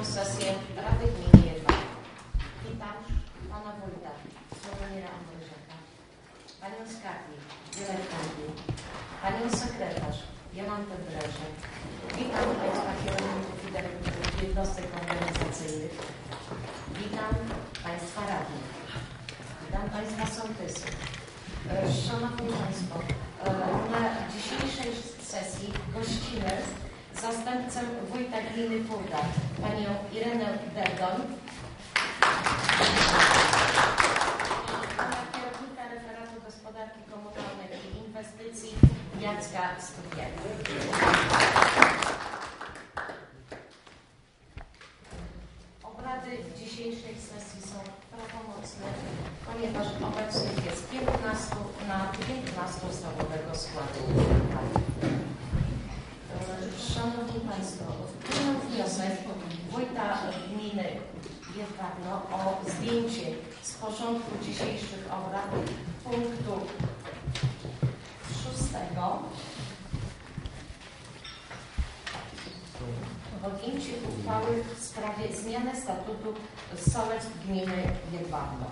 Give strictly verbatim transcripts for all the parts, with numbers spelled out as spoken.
sesję Rady Gminy Jedwabno. Witam Pana Wójta Sławomira Andrzejaka, Panią Skarbnik Joannę Kandli, Panią Sekretarz Jolantę Dreżę. Witam Państwa kierowników i dyrektorów jednostek organizacyjnych. Witam Państwa radnych. Witam Państwa sołtysów. Szanowni Państwo, na dzisiejszej sesji gościmy zastępcę wójta gminy Purda, panią Irenę Derdoń, pana kierownika referatu gospodarki komunalnej i inwestycji Jacka Stupiaka. Obrady dzisiejszej sesji są prawomocne, ponieważ obecnych jest piętnastu na piętnastu osobowego składu. Szanowni Państwo, wpłynął wniosek wójta gminy Jedwabno o zdjęcie z porządku dzisiejszych obrad punktu szóstego. Podjęcie uchwały w sprawie zmiany statutu sołectw gminy Jedwabno.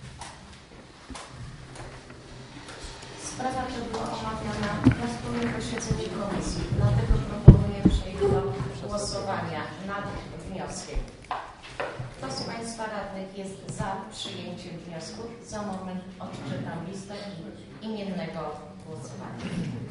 Sprawa ta była omawiana na wspólnym posiedzeniu komisji, dlatego proponuję przejść do głosowania nad wnioskiem. Kto z Państwa radnych jest za przyjęciem wniosku? Za moment odczytam listę imiennego głosowania.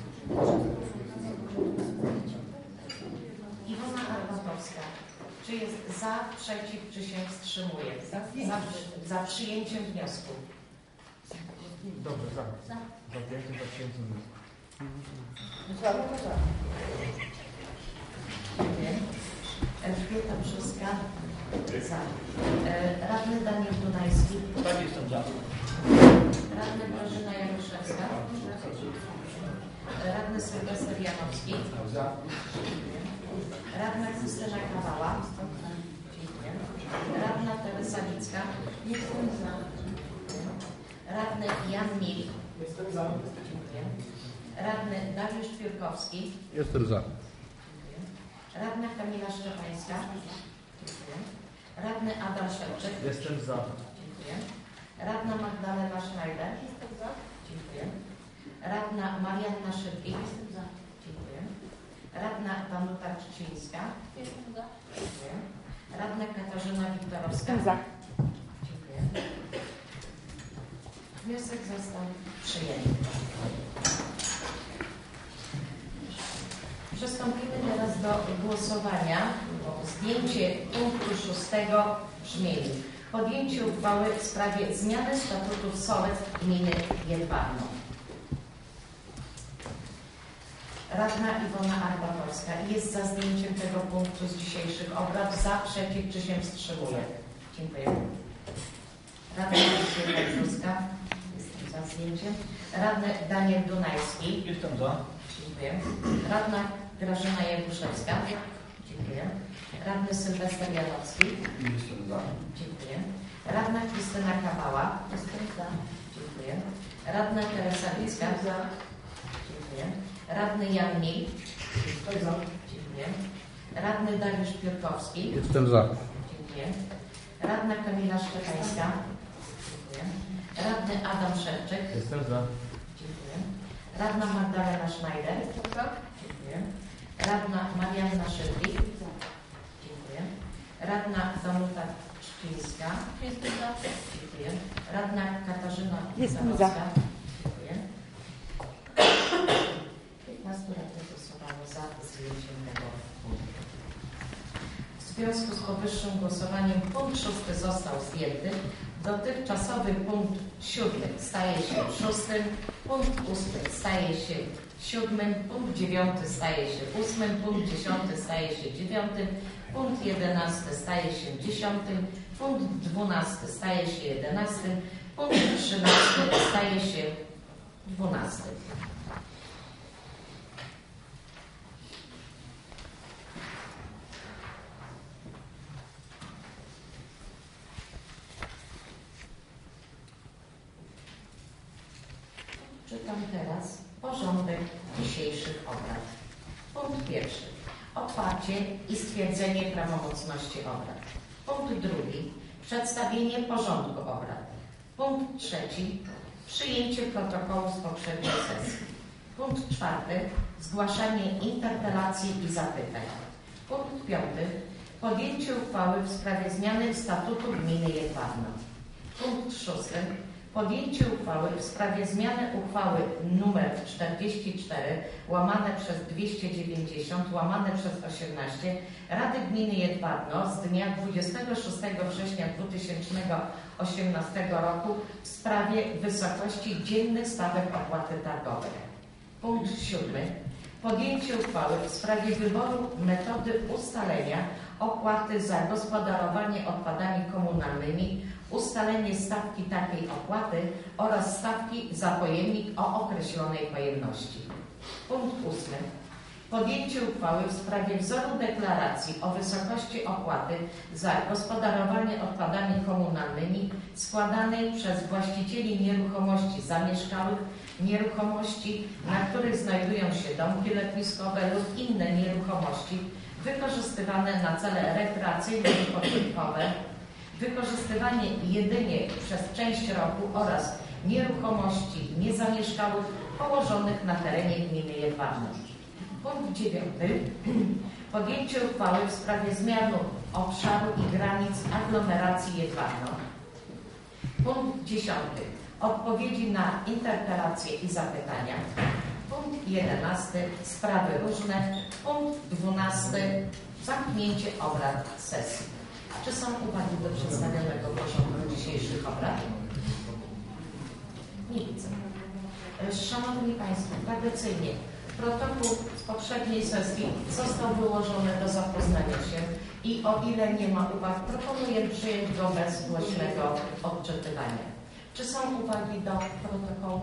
Iwona Arbatowska. Czy jest za, przeciw, czy się wstrzymuje? Za, za, za przyjęciem wniosku. Dobrze, za. Za. Za zdjęciem, za przyjęciem wniosku. Za. Za. Dziękuję. Elżbieta Brzuska. Za. Radny Daniel Dunajski. Tak, jestem za. Radny Grażyna Januszewska. Radny Sylwester Janowski. Za. Radna Krystyna Kawała. Dziękuję. Radna Teresa Licka. Jestem za. Radny Jan Mil. Jestem za. Dziękuję. Radny Dariusz Piórkowski. Jestem za. Dziękuję. Radna Kamila Szczepańska. Dziękuję. Radny Adam Szewczyk. Jestem za. Dziękuję. Radna Magdalena Schneider. Jestem za. Dziękuję. Radna Marianna Szybki. Jestem za. Dziękuję. Radna Danuta Krzycińska. Jestem za. Dziękuję. Radna Katarzyna Wiktorowska. Jestem za. Dziękuję. Wniosek został przyjęty. Przystąpimy teraz do głosowania. Zdjęcie punktu szóstego brzmienie. Podjęcie uchwały w sprawie zmiany statutów sołectw gminy Jedwabno. Radna Iwona Arbatowska jest za zdjęciem tego punktu z dzisiejszych obrad. Za, przeciw, czy się wstrzymuje? Dziękuję. Radna Elżbieta Brzuska. Jestem za zdjęciem. Radny Daniel Dunajski. Jestem za. Dziękuję. Radna Grażyna Januszewska. Dziękuję. Radny Sylwester Janowski. Jestem za. Dziękuję. Radna Krystyna Kawała. Jestem za. Dziękuję. Radna Teresa Licka. Za. Dziękuję. Radny Jan Mil. Jestem za. Dziękuję. Radny Dariusz Piórkowski. Jestem za. Dziękuję. Radna Kamila Szczepańska. Dziękuję. Radny Adam Szewczyk. Jestem za. Dziękuję. Radna Magdalena Schneider. Dziękuję. Radna Marianna Szybki. Dziękuję. Radna Danuta Krzycińska. Dziękuję. Radna Katarzyna Wiktorowska. Dziękuję. piętnastu radnych głosowało za zdjęciem tego punktu. W związku z powyższym głosowaniem punkt szósty został zdjęty. Dotychczasowy punkt siódmy staje się szóstym, punkt ósmy staje się siódmym, punkt dziewiąty staje się ósmym, punkt dziesiąty staje się dziewiątym, punkt jedenasty staje się dziesiątym, punkt dwunasty staje się jedenastym, punkt trzynasty staje się dwunastym. Czytam teraz porządek dzisiejszych obrad. Punkt pierwszy. Otwarcie i stwierdzenie prawomocności obrad. Punkt drugi. Przedstawienie porządku obrad. Punkt trzeci. Przyjęcie protokołu z poprzedniej sesji. Punkt czwarty. Zgłaszanie interpelacji i zapytań. Punkt piąty. Podjęcie uchwały w sprawie zmiany statutu gminy Jedwabno. Punkt szósty. Podjęcie uchwały w sprawie zmiany uchwały nr czterdzieści cztery łamane przez dwieście dziewięćdziesiąt łamane przez osiemnaście Rady Gminy Jedwabno z dnia dwudziestego szóstego września dwa tysiące osiemnastego roku w sprawie wysokości dziennych stawek opłaty targowej. Punkt siódmy. Podjęcie uchwały w sprawie wyboru metody ustalenia opłaty za gospodarowanie odpadami komunalnymi, ustalenie stawki takiej opłaty oraz stawki za pojemnik o określonej pojemności. Punkt ósmy. Podjęcie uchwały w sprawie wzoru deklaracji o wysokości opłaty za gospodarowanie odpadami komunalnymi składanej przez właścicieli nieruchomości zamieszkałych, nieruchomości, na których znajdują się domki letniskowe lub inne nieruchomości wykorzystywane na cele rekreacyjne i odpoczynkowe, wykorzystywanie jedynie przez część roku oraz nieruchomości niezamieszkałych położonych na terenie gminy Jedwabno. Punkt dziewiąty. Podjęcie uchwały w sprawie zmiany obszaru i granic aglomeracji Jedwabno. Punkt dziesiąty. Odpowiedzi na interpelacje i zapytania. Punkt jedenasty. Sprawy różne. Punkt dwunasty. Zamknięcie obrad sesji. Czy są uwagi do przedstawionego porządku dzisiejszych obrad? Nie widzę. Szanowni Państwo, tradycyjnie protokół z poprzedniej sesji został wyłożony do zapoznania się i o ile nie ma uwag, proponuję przyjąć go bez głośnego odczytywania. Czy są uwagi do protokołu?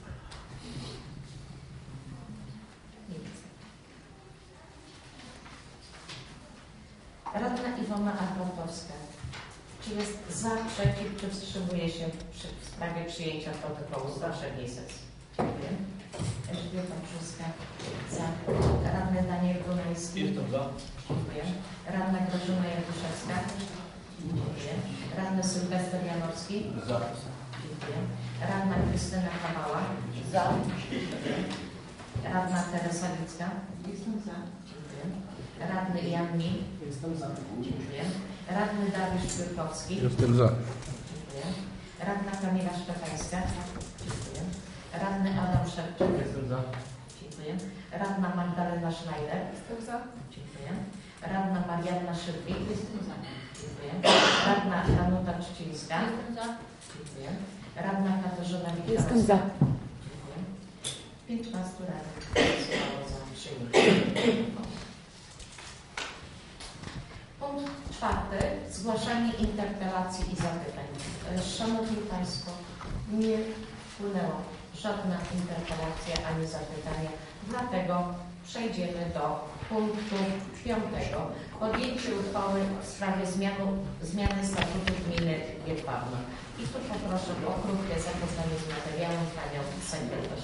Nie widzę. Radna Iwona Arbatowska. Czy jest za, przeciw, czy wstrzymuje się przy, w sprawie przyjęcia protokołu z poprzedniej sesji? Dziękuję. Elżbieta Brzuska. Za. Radny Daniel Brunański. Jestem za. Dziękuję. Radna Grażyna Jakuszewska. Dziękuję. Radny Sylwester Janorski. Za. Dziękuję. Radna Krystyna Kawała. Za. Dziękuję. Radna Teresa Licka. Jestem za. Dziękuję. Radny Jan Mil. Jestem za. Dziękuję. Radny Dariusz Biurkowski. Jestem za. Dziękuję. Radna Kamila Szczepańska. Dziękuję. Radny Adam Szewczyk. Jestem za. Dziękuję. Radna Magdalena Schneider. Jestem za. Dziękuję. Radna Marianna Szyblik. Jestem za. Dziękuję. Radna Danuta Trzcińska. Jestem za. Dziękuję. Radna Katarzyna Witkowska. Jestem za. Dziękuję. piętnastu radnych głosowało za przyjęciem. Punkt czwarty. Zgłaszanie interpelacji i zapytań. Szanowni Państwo, nie wpłynęła żadna interpelacja ani zapytania, dlatego przejdziemy do punktu piątego. Podjęcie uchwały w sprawie zmianu, zmiany statutu gminy Jedwabno. I tu poproszę o krótkie zapoznanie z materiałem panią sekretarz.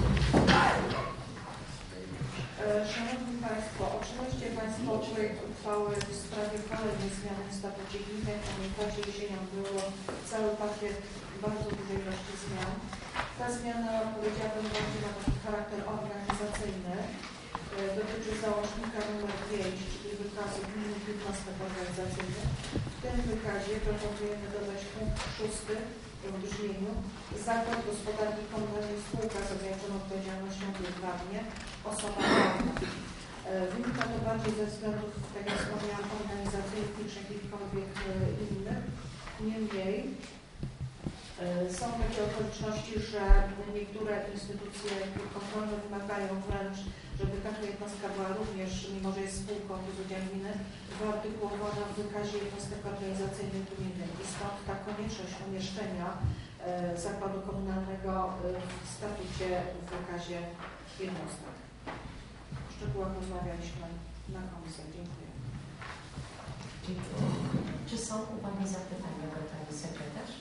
Szanowni Państwo, otrzymaliście Państwo projekt uchwały w sprawie kolejnej zmiany w statucie gminy. Jak pamiętacie, jesienią było cały pakiet bardzo dużej ilości zmian. Ta zmiana, powiedziałabym, bardziej ma taki charakter organizacyjny. Dotyczy załącznika numer pięć, czyli wykazu gminy jednostek organizacyjnych. W tym wykazie proponujemy dodać punkt szósty w brzmieniu: Zakład Gospodarki Komunalnej Spółka z ograniczoną odpowiedzialnością w Jedwabnie, osoba prawna. Wynika to bardziej ze względów, tak jak wspomniałam, organizacyjnych niż jakichkolwiek innych. Niemniej są takie okoliczności, że niektóre instytucje kontrolne wymagają wręcz, żeby każda jednostka była również, mimo że jest spółką z udziałem gminy, wyartykułowana w wykazie jednostek organizacyjnych gminy. I stąd ta konieczność umieszczenia e, zakładu komunalnego w statucie w wykazie jednostek. W szczegółach rozmawialiśmy na komisji. Dziękuję. Dziękuję. Czy są uwagi, zapytania do pani sekretarz?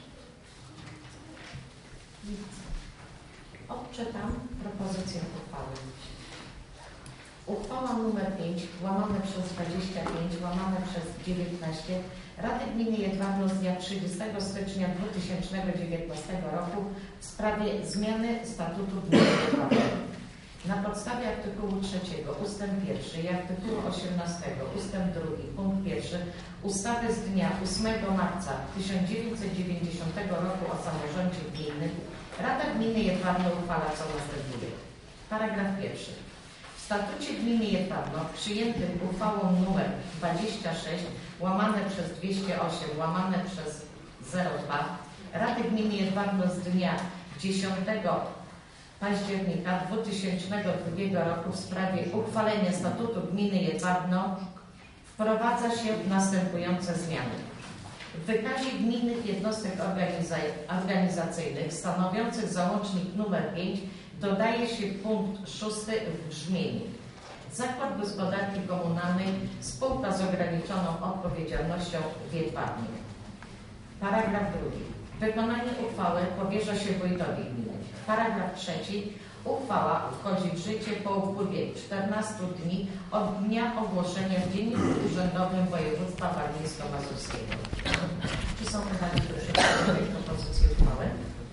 Odczytam propozycję uchwały. Uchwała nr pięć łamane przez dwadzieścia pięć łamane przez dziewiętnaście Rady Gminy Jedwabno z dnia trzydziestego stycznia dwa tysiące dziewiętnastego roku w sprawie zmiany statutu Gminy Jedwabno. Na podstawie artykułu trzeciego ustęp pierwszy i artykułu osiemnastego ustęp drugi punkt pierwszy ustawy z dnia ósmego marca tysiąc dziewięćset dziewięćdziesiątego roku o samorządzie gminnym Rada Gminy Jedwabno uchwala co następuje. Paragraf pierwszy. W statucie Gminy Jedwabno przyjętym uchwałą nr dwadzieścia sześć łamane przez dwieście osiem łamane przez zero dwa Rady Gminy Jedwabno z dnia dziesiątego października dwa tysiące drugiego roku w sprawie uchwalenia statutu Gminy Jedwabno wprowadza się następujące zmiany. W wykazie gminnych jednostek organiza- organizacyjnych stanowiących załącznik nr pięć dodaje się punkt szósty w brzmieniu: Zakład Gospodarki Komunalnej, spółka z ograniczoną odpowiedzialnością w Jedwabnie. Paragraf drugi. Wykonanie uchwały powierza się wójtowi gminy. Paragraf trzeci. Uchwała wchodzi w życie po upływie czternastu dni od dnia ogłoszenia w Dzienniku Urzędowym Województwa Warmińsko-Mazurskiego. Czy są uwagi do przedstawionej propozycji uchwały?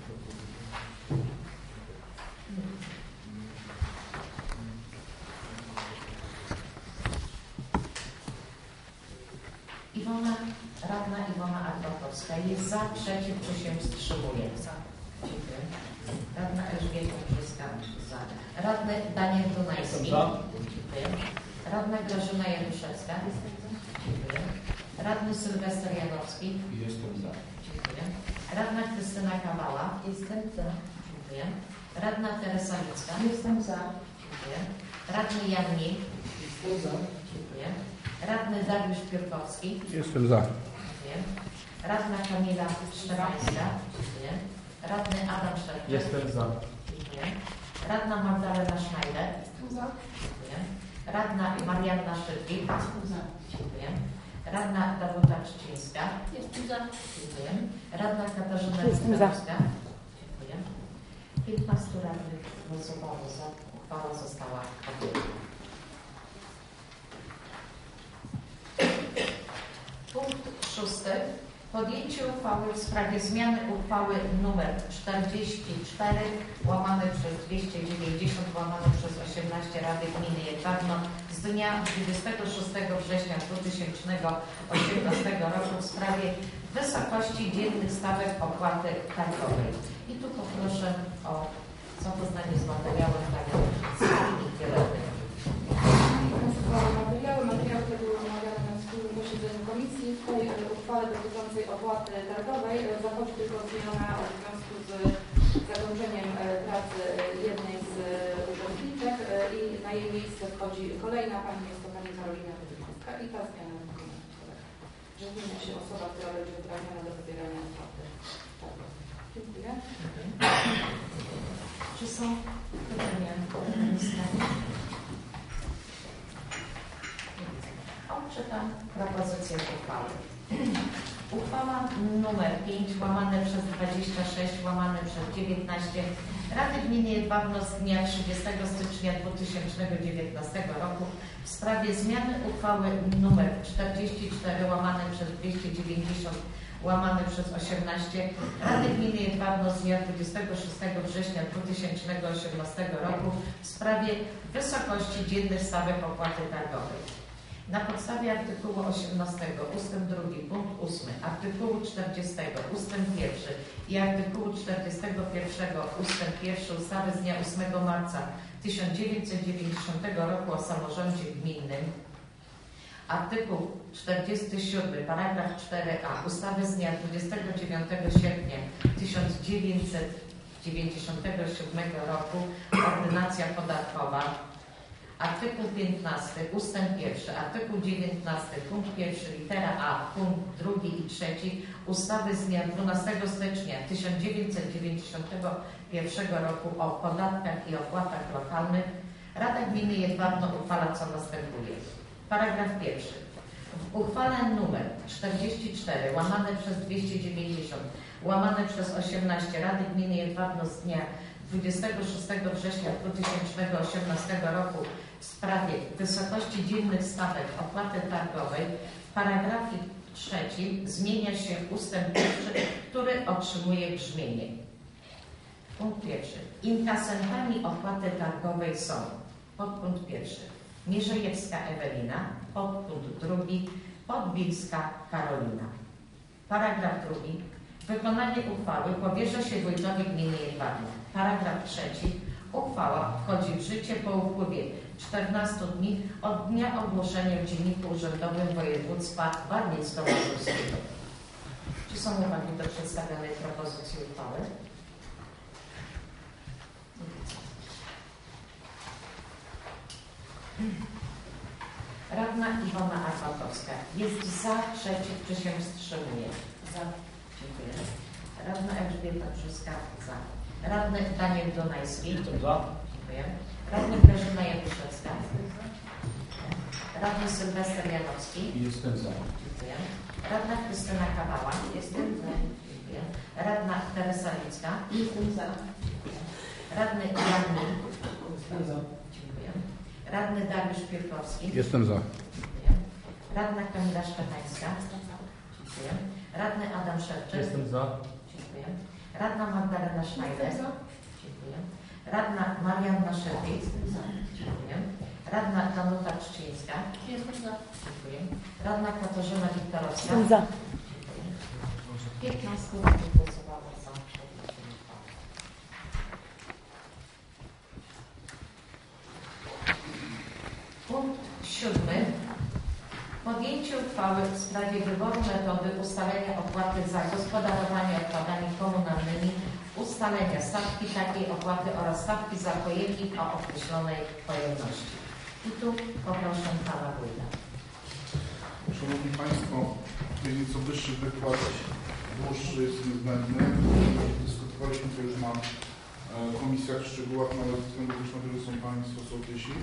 Iwona, radna Iwona Arbatowska jest za, przeciw, czy się wstrzymuje? Za. Dziękuję. Radna Elżbieta Brzyska za. Radny Daniel Dunajski. Za. Dziękuję. Radna Grażyna Januszewska. Dziękuję. Radny Sylwester Janowski. Jestem za. Dziękuję. Radna Krystyna Kawała. Jestem za. Dziękuję. Radna Teresa Licka. Jestem za. Dziękuję. Radny Jan Mil. Jestem za. Dziękuję. Radny Dariusz Piórkowski. Jestem za. Dziękuję. Radna Kamila Szczepańska. Dziękuję. Radny Adam Szczerczak. Jestem za. Dziękuję. Radna Magdalena Schneider. Jestem za. Dziękuję. Radna Marianna Szydlik. Jestem za. Dziękuję. Radna Danuta Trzcińska. Jestem za. Dziękuję. Radna Katarzyna Jestem za. Witowska. Dziękuję. piętnastu radnych głosowało za. Uchwała została podjęta. Punkt szósty. Podjęcie uchwały w sprawie zmiany uchwały nr czterdzieści cztery łamane przez dwieście dziewięćdziesiąt łamane przez osiemnaście Rady Gminy Jedwabno z dnia dwudziestego szóstego września dwa tysiące osiemnastego roku w sprawie wysokości dziennych stawek opłaty targowej. I tu poproszę o zapoznanie z materiałem panią Sławii Kieletnej. Materiały, materiały te były omawiane na wspólnym posiedzeniu komisji. W tej uchwale dotyczącej opłaty targowej zachodzi tylko zmiana w związku z zakończeniem pracy jednej z uczestniczek i na jej miejsce wchodzi kolejna pani, jest to pani Karolina Wydykowska i ta zmiana wykonana kolega. Że zmienia się osoba, która będzie uprawniona do pobierania opłaty targowej. Dziękuję. Czy są pytania? Odczytam propozycję uchwały. Uchwała nr pięć łamane przez dwadzieścia sześć łamane przez dziewiętnaście Rady Gminy Jedwabno z dnia trzydziestego stycznia dwa tysiące dziewiętnastego roku w sprawie zmiany uchwały nr czterdzieści cztery łamane przez dwieście dziewięćdziesiąt łamane przez osiemnaście Rady Gminy Jedwabno z dnia dwudziestego szóstego września dwa tysiące osiemnastego roku w sprawie wysokości dziennych stawek opłaty targowej. Na podstawie artykułu osiemnastego ustęp drugi punkt ósmy, artykułu czterdziestego ustęp pierwszy i artykułu czterdziestego pierwszego ustęp pierwszy ustawy z dnia ósmego marca tysiąc dziewięćset dziewięćdziesiątego roku o samorządzie gminnym, artykuł czterdziesty siódmy paragraf cztery a ustawy z dnia dwudziestego dziewiątego sierpnia tysiąc dziewięćset dziewięćdziesiątego siódmego roku ordynacja podatkowa, artykuł piętnasty ustęp pierwszy, artykuł dziewiętnasty punkt pierwszy litera a punkt drugi i trzeci ustawy z dnia dwunastego stycznia tysiąc dziewięćset dziewięćdziesiątego pierwszego roku o podatkach i opłatach lokalnych Rada Gminy Jedwabno uchwala co następuje. Paragraf pierwszy. W uchwale nr czterdzieści cztery łamane przez dwieście dziewięćdziesiąt łamane przez osiemnaście Rady Gminy Jedwabno z dnia dwudziestego szóstego września dwa tysiące osiemnastego roku w sprawie wysokości dziennych stawek opłaty targowej w paragrafie trzecim zmienia się ustęp pierwszy, który otrzymuje brzmienie. Punkt pierwszy. Inkasentami opłaty targowej są: podpunkt pierwszy Mierzejewska Ewelina, podpunkt drugi Podbilska Karolina. Paragraf drugi. Wykonanie uchwały powierza się wójtowi gminy Jedwabne. Paragraf trzeci. Uchwała wchodzi w życie po upływie czternastu dni od dnia ogłoszenia w Dzienniku Urzędowym Województwa Warmińsko-Mazurskiego. Czy są uwagi do przedstawionej propozycji uchwały? Radna Iwona Arbatowska jest za, przeciw, czy się wstrzymuje? Za. Dziękuję. Radna Elżbieta Brzyska za. Radny Daniel Donajski. Jestem za. Dziękuję. Radny Grażyna Jakuszewska. Radny Sylwester Janowski. Jestem za. Dziękuję. Radna Krystyna Kawała. Jestem za. Dziękuję. Radna Teresa Licka. Jestem za. Radny Jan Mil. Jestem za. Dziękuję. Radny Dariusz Piórkowski. Jestem za. Dziękuję. Radna Kamila Szczepańska. Dziękuję. Radny Adam Szewczyk. Jestem za. Dziękuję. Radna Magdalena Schneider. Dziękuję. Radna Marianna Szerwic. Dziękuję. Radna Danuta Czcińska. Jestem za. Dziękuję. Radna Katarzyna Wiktorowska. Jestem za. Dziękuję. piętnaście radnych głosowało za. Punkt siódmy. Podjęcie uchwały w sprawie wyboru metody ustalenia opłaty za gospodarowanie odpadami komunalnymi, ustalenia stawki takiej opłaty oraz stawki za pojemnik o określonej pojemności. I tu poproszę Pana Wójta. Szanowni Państwo, nieco wyższy wykład, dłuższy jest niezbędny. Dyskutowaliśmy to już na komisjach w szczegółach, nawet względu też na tyle są Państwo sołtysi.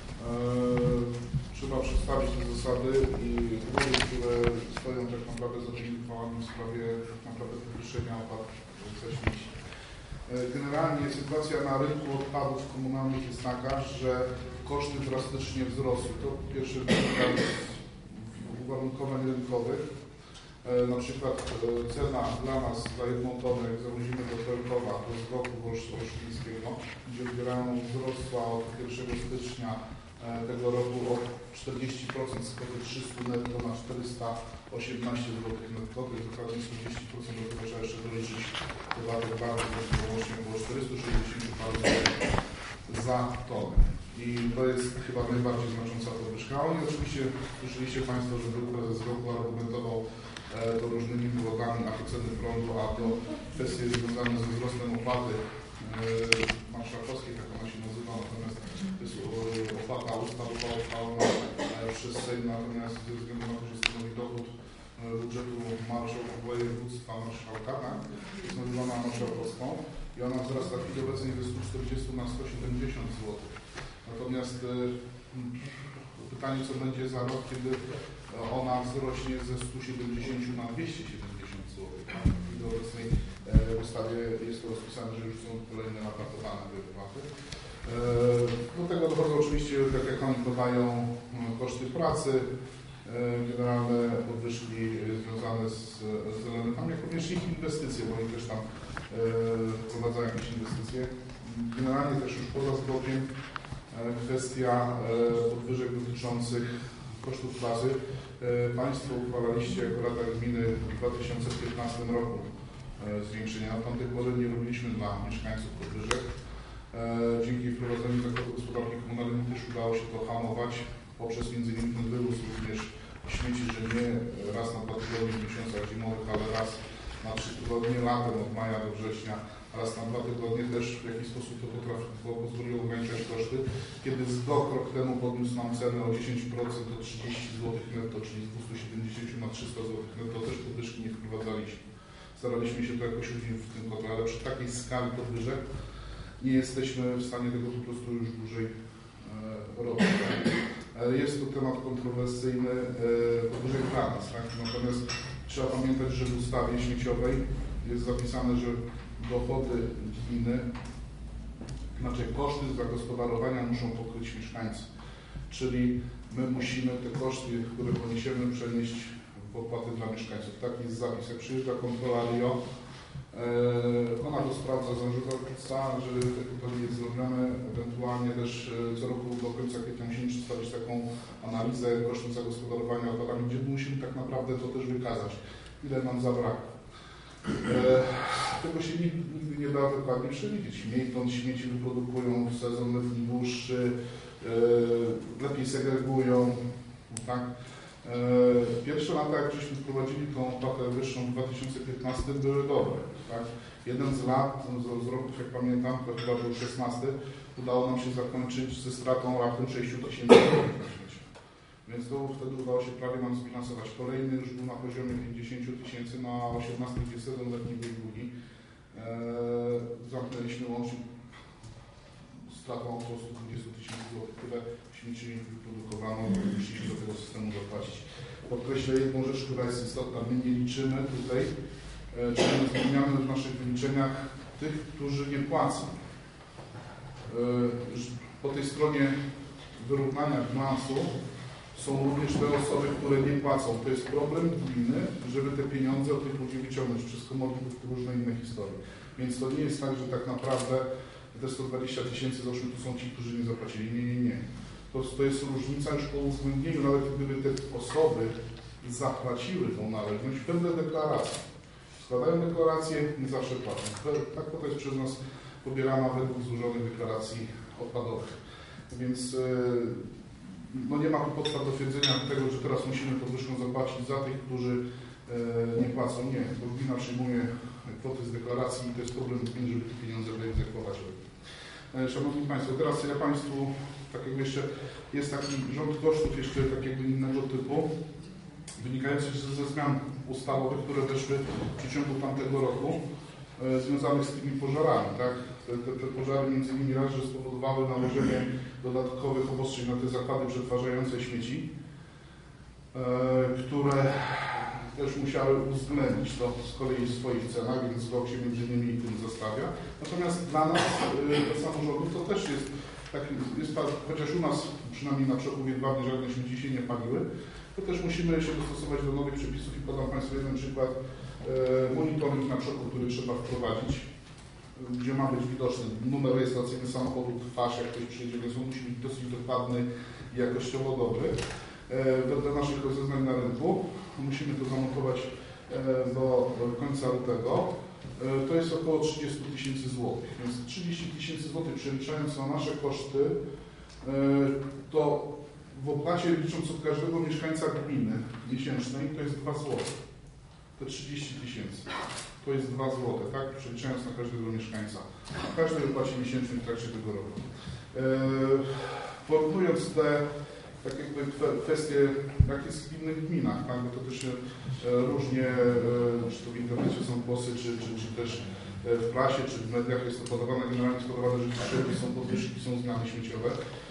Trzeba przedstawić te zasady i umowy, które stoją tak naprawdę za tymi uchwałami w sprawie tak naprawdę podwyższenia opłat za śmieci. Generalnie sytuacja na rynku odpadów komunalnych jest taka, że koszty drastycznie wzrosły. To po pierwsze wynika z uwarunkowań rynkowych. Na przykład cena dla nas za jedną tonę, jak zawozimy do Krakowa, do Zgoku Olsztyńskiego, gdzie odbierają wzrosła od pierwszego stycznia tego roku o czterdzieści procent z kwoty trzysta netto na czterysta osiemnaście złotych netto, to jest dokładnie czterdzieści procent, do tego trzeba jeszcze doliczyć podatek bardzo, to łącznie około czterysta sześćdziesiąt parę złotych za tonę. I to jest chyba najbardziej znacząca podwyżka. Oni oczywiście, słyszeliście Państwo, że był prezes roku argumentował to różnymi powodami, a to ceny prądu, a to kwestie związane ze wzrostem opłaty marszałkowskiej, tak ona się nazywa, natomiast to jest opłata ustawowa uchwalona przez Sejm, natomiast ze względu na to, że stanowi dochód budżetu marszałka województwa marszałka, tak? Jest nazywana marszałkowską i ona wzrasta w chwili obecnej ze stu czterdziestu na sto siedemdziesiąt złotych. Natomiast e, pytanie, co będzie za rok, kiedy ona wzrośnie ze stu siedemdziesięciu na dwieście siedemdziesiąt złotych. W chwili obecnej e, w ustawie jest to rozpisane, że już są kolejne lata podane te wypłaty. E, do tego dochodzą oczywiście, tak jak oni podają, koszty pracy, e, generalne podwyżki związane z, z elementami, jak również ich inwestycje, bo oni też tam e, wprowadzają jakieś inwestycje. Generalnie też już poza zgłodziem kwestia podwyżek dotyczących kosztów pracy. Państwo uchwalaliście jako Rada Gminy w dwa tysiące piętnastym roku zwiększenia. Od tamtej pory nie robiliśmy dla mieszkańców podwyżek. Dzięki wprowadzeniu zakładu gospodarki komunalnej też udało się to hamować poprzez między innymi ten wywóz również śmieci, że nie raz na dwa tygodnie w miesiącach zimowych, ale raz na trzy tygodnie latem od maja do września, raz na dwa tygodnie też w jakiś sposób to potrafiło, pozwoliło ograniczać koszty. Kiedy Z D O K rok temu podniósł nam cenę o dziesięć procent do trzydziestu złotych netto, czyli z dwustu siedemdziesięciu na trzysta złotych netto, też podwyżki nie wprowadzaliśmy. Staraliśmy się to jakoś udzielić w tym kotle, ale przy takiej skali podwyżek nie jesteśmy w stanie tego po prostu już dłużej e, robić. Tak? Jest to temat kontrowersyjny e, podwyżek dla nas, tak? Natomiast trzeba pamiętać, że w ustawie śmieciowej jest zapisane, że dochody gminy, znaczy koszty zagospodarowania muszą pokryć mieszkańcy. czyli my musimy te koszty, które poniesiemy, przenieść w opłaty dla mieszkańców. Taki jest zapis. Jak przyjeżdża kontrola R I O, ona to sprawdza, zarządza, że to nie jest zrobione. Ewentualnie też co roku do końca kwietnia musimy przedstawić taką analizę kosztów zagospodarowania odpadami, gdzie musimy tak naprawdę to też wykazać, ile nam zabrakło. Tego się nigdy, nigdy nie da dokładnie przewidzieć. Mniej śmieci wyprodukują w sezon letni dłuższy, lepiej segregują. Tak? Pierwsze lata, jak żeśmy wprowadzili tą opłatę wyższą w dwa tysiące piętnastym, były dobre. Tak? Jeden z lat, z, z roków, jak pamiętam, to chyba był szesnasty, udało nam się zakończyć ze stratą raptem sześć tysięcy złotych na świecie. Więc to wtedy udało się prawie nam zbilansować. Kolejny już był na poziomie pięćdziesiąt tysięcy na osiemnasty, gdzie sezon letni był długi. Eee, zamknęliśmy łącznie stratą po prostu dwadzieścia tysięcy złotych. Tyle śmieci wyprodukowano, musieliśmy do tego systemu zapłacić. Podkreślę jedną rzecz, która jest istotna. My nie liczymy tutaj, e, czyli nie zmieniamy w naszych wyliczeniach tych, którzy nie płacą. E, po tej stronie wyrównania bilansu są również te osoby, które nie płacą. To jest problem gminy, żeby te pieniądze od tych ludzi wyciągnąć przez komorki lub różne inne historie. Więc to nie jest tak, że tak naprawdę te sto dwadzieścia tysięcy, załóżmy, to są ci, którzy nie zapłacili. Nie, nie, nie. To, to jest różnica już po uwzględnieniu, nawet gdyby te osoby zapłaciły tą należność, pewne deklaracje. Składają deklaracje, nie zawsze płacą. Tak to jest przez nas pobierana według złożonych deklaracji odpadowych. Więc no nie ma tu podstaw do twierdzenia tego, że teraz musimy podwyżką zapłacić za tych, którzy nie płacą. Nie, bo gmina przyjmuje kwoty z deklaracji i to jest problem gminy, żeby te pieniądze wyegzekwować. Szanowni Państwo, teraz ja Państwu, tak jakby jeszcze jest taki rząd kosztów jeszcze tak jakby innego typu, wynikający ze zmian ustawowych, które weszły w przeciągu tamtego roku, e, związanych z tymi pożarami. Tak? Te, te, te pożary między innymi raz, że spowodowały nałożenie dodatkowych obostrzeń na te zakłady przetwarzające śmieci, e, które też musiały uwzględnić to z kolei w swoich cenach, więc Z O K się między innymi tym zostawia. Natomiast dla nas, dla samorządów, to też jest tak, jest tak, chociaż u nas, przynajmniej na Przekółwie Dwawnie, żadne śmieci się nie paliły, to też musimy się dostosować do nowych przepisów i podam Państwu jeden przykład. E, monitoring na przekór, który trzeba wprowadzić, gdzie ma być widoczny numer rejestracyjny samochodu, twarz, jak ktoś przyjedzie, więc on musi być dosyć dokładny i jakościowo dobry. Wedle naszych rozeznań na rynku musimy to zamontować do końca lutego. To jest około trzydzieści tysięcy złotych. Więc trzydzieści tysięcy złotych przeliczając na nasze koszty, to w opłacie licząc od każdego mieszkańca gminy miesięcznej to jest dwa złote. Te trzydzieści tysięcy. To jest dwa złote, tak? Przeliczając na każdego mieszkańca. W każdej opłacie miesięcznej w trakcie tego roku. Porównując te tak jakby kwestie, jak jest w innych gminach, tak? Bo to też się różnie, czy to w internecie są głosy, czy, czy, czy też w prasie, czy w mediach jest to podawane, generalnie jest podawane, że wszędzie są podwyżki, są zmiany śmieciowe.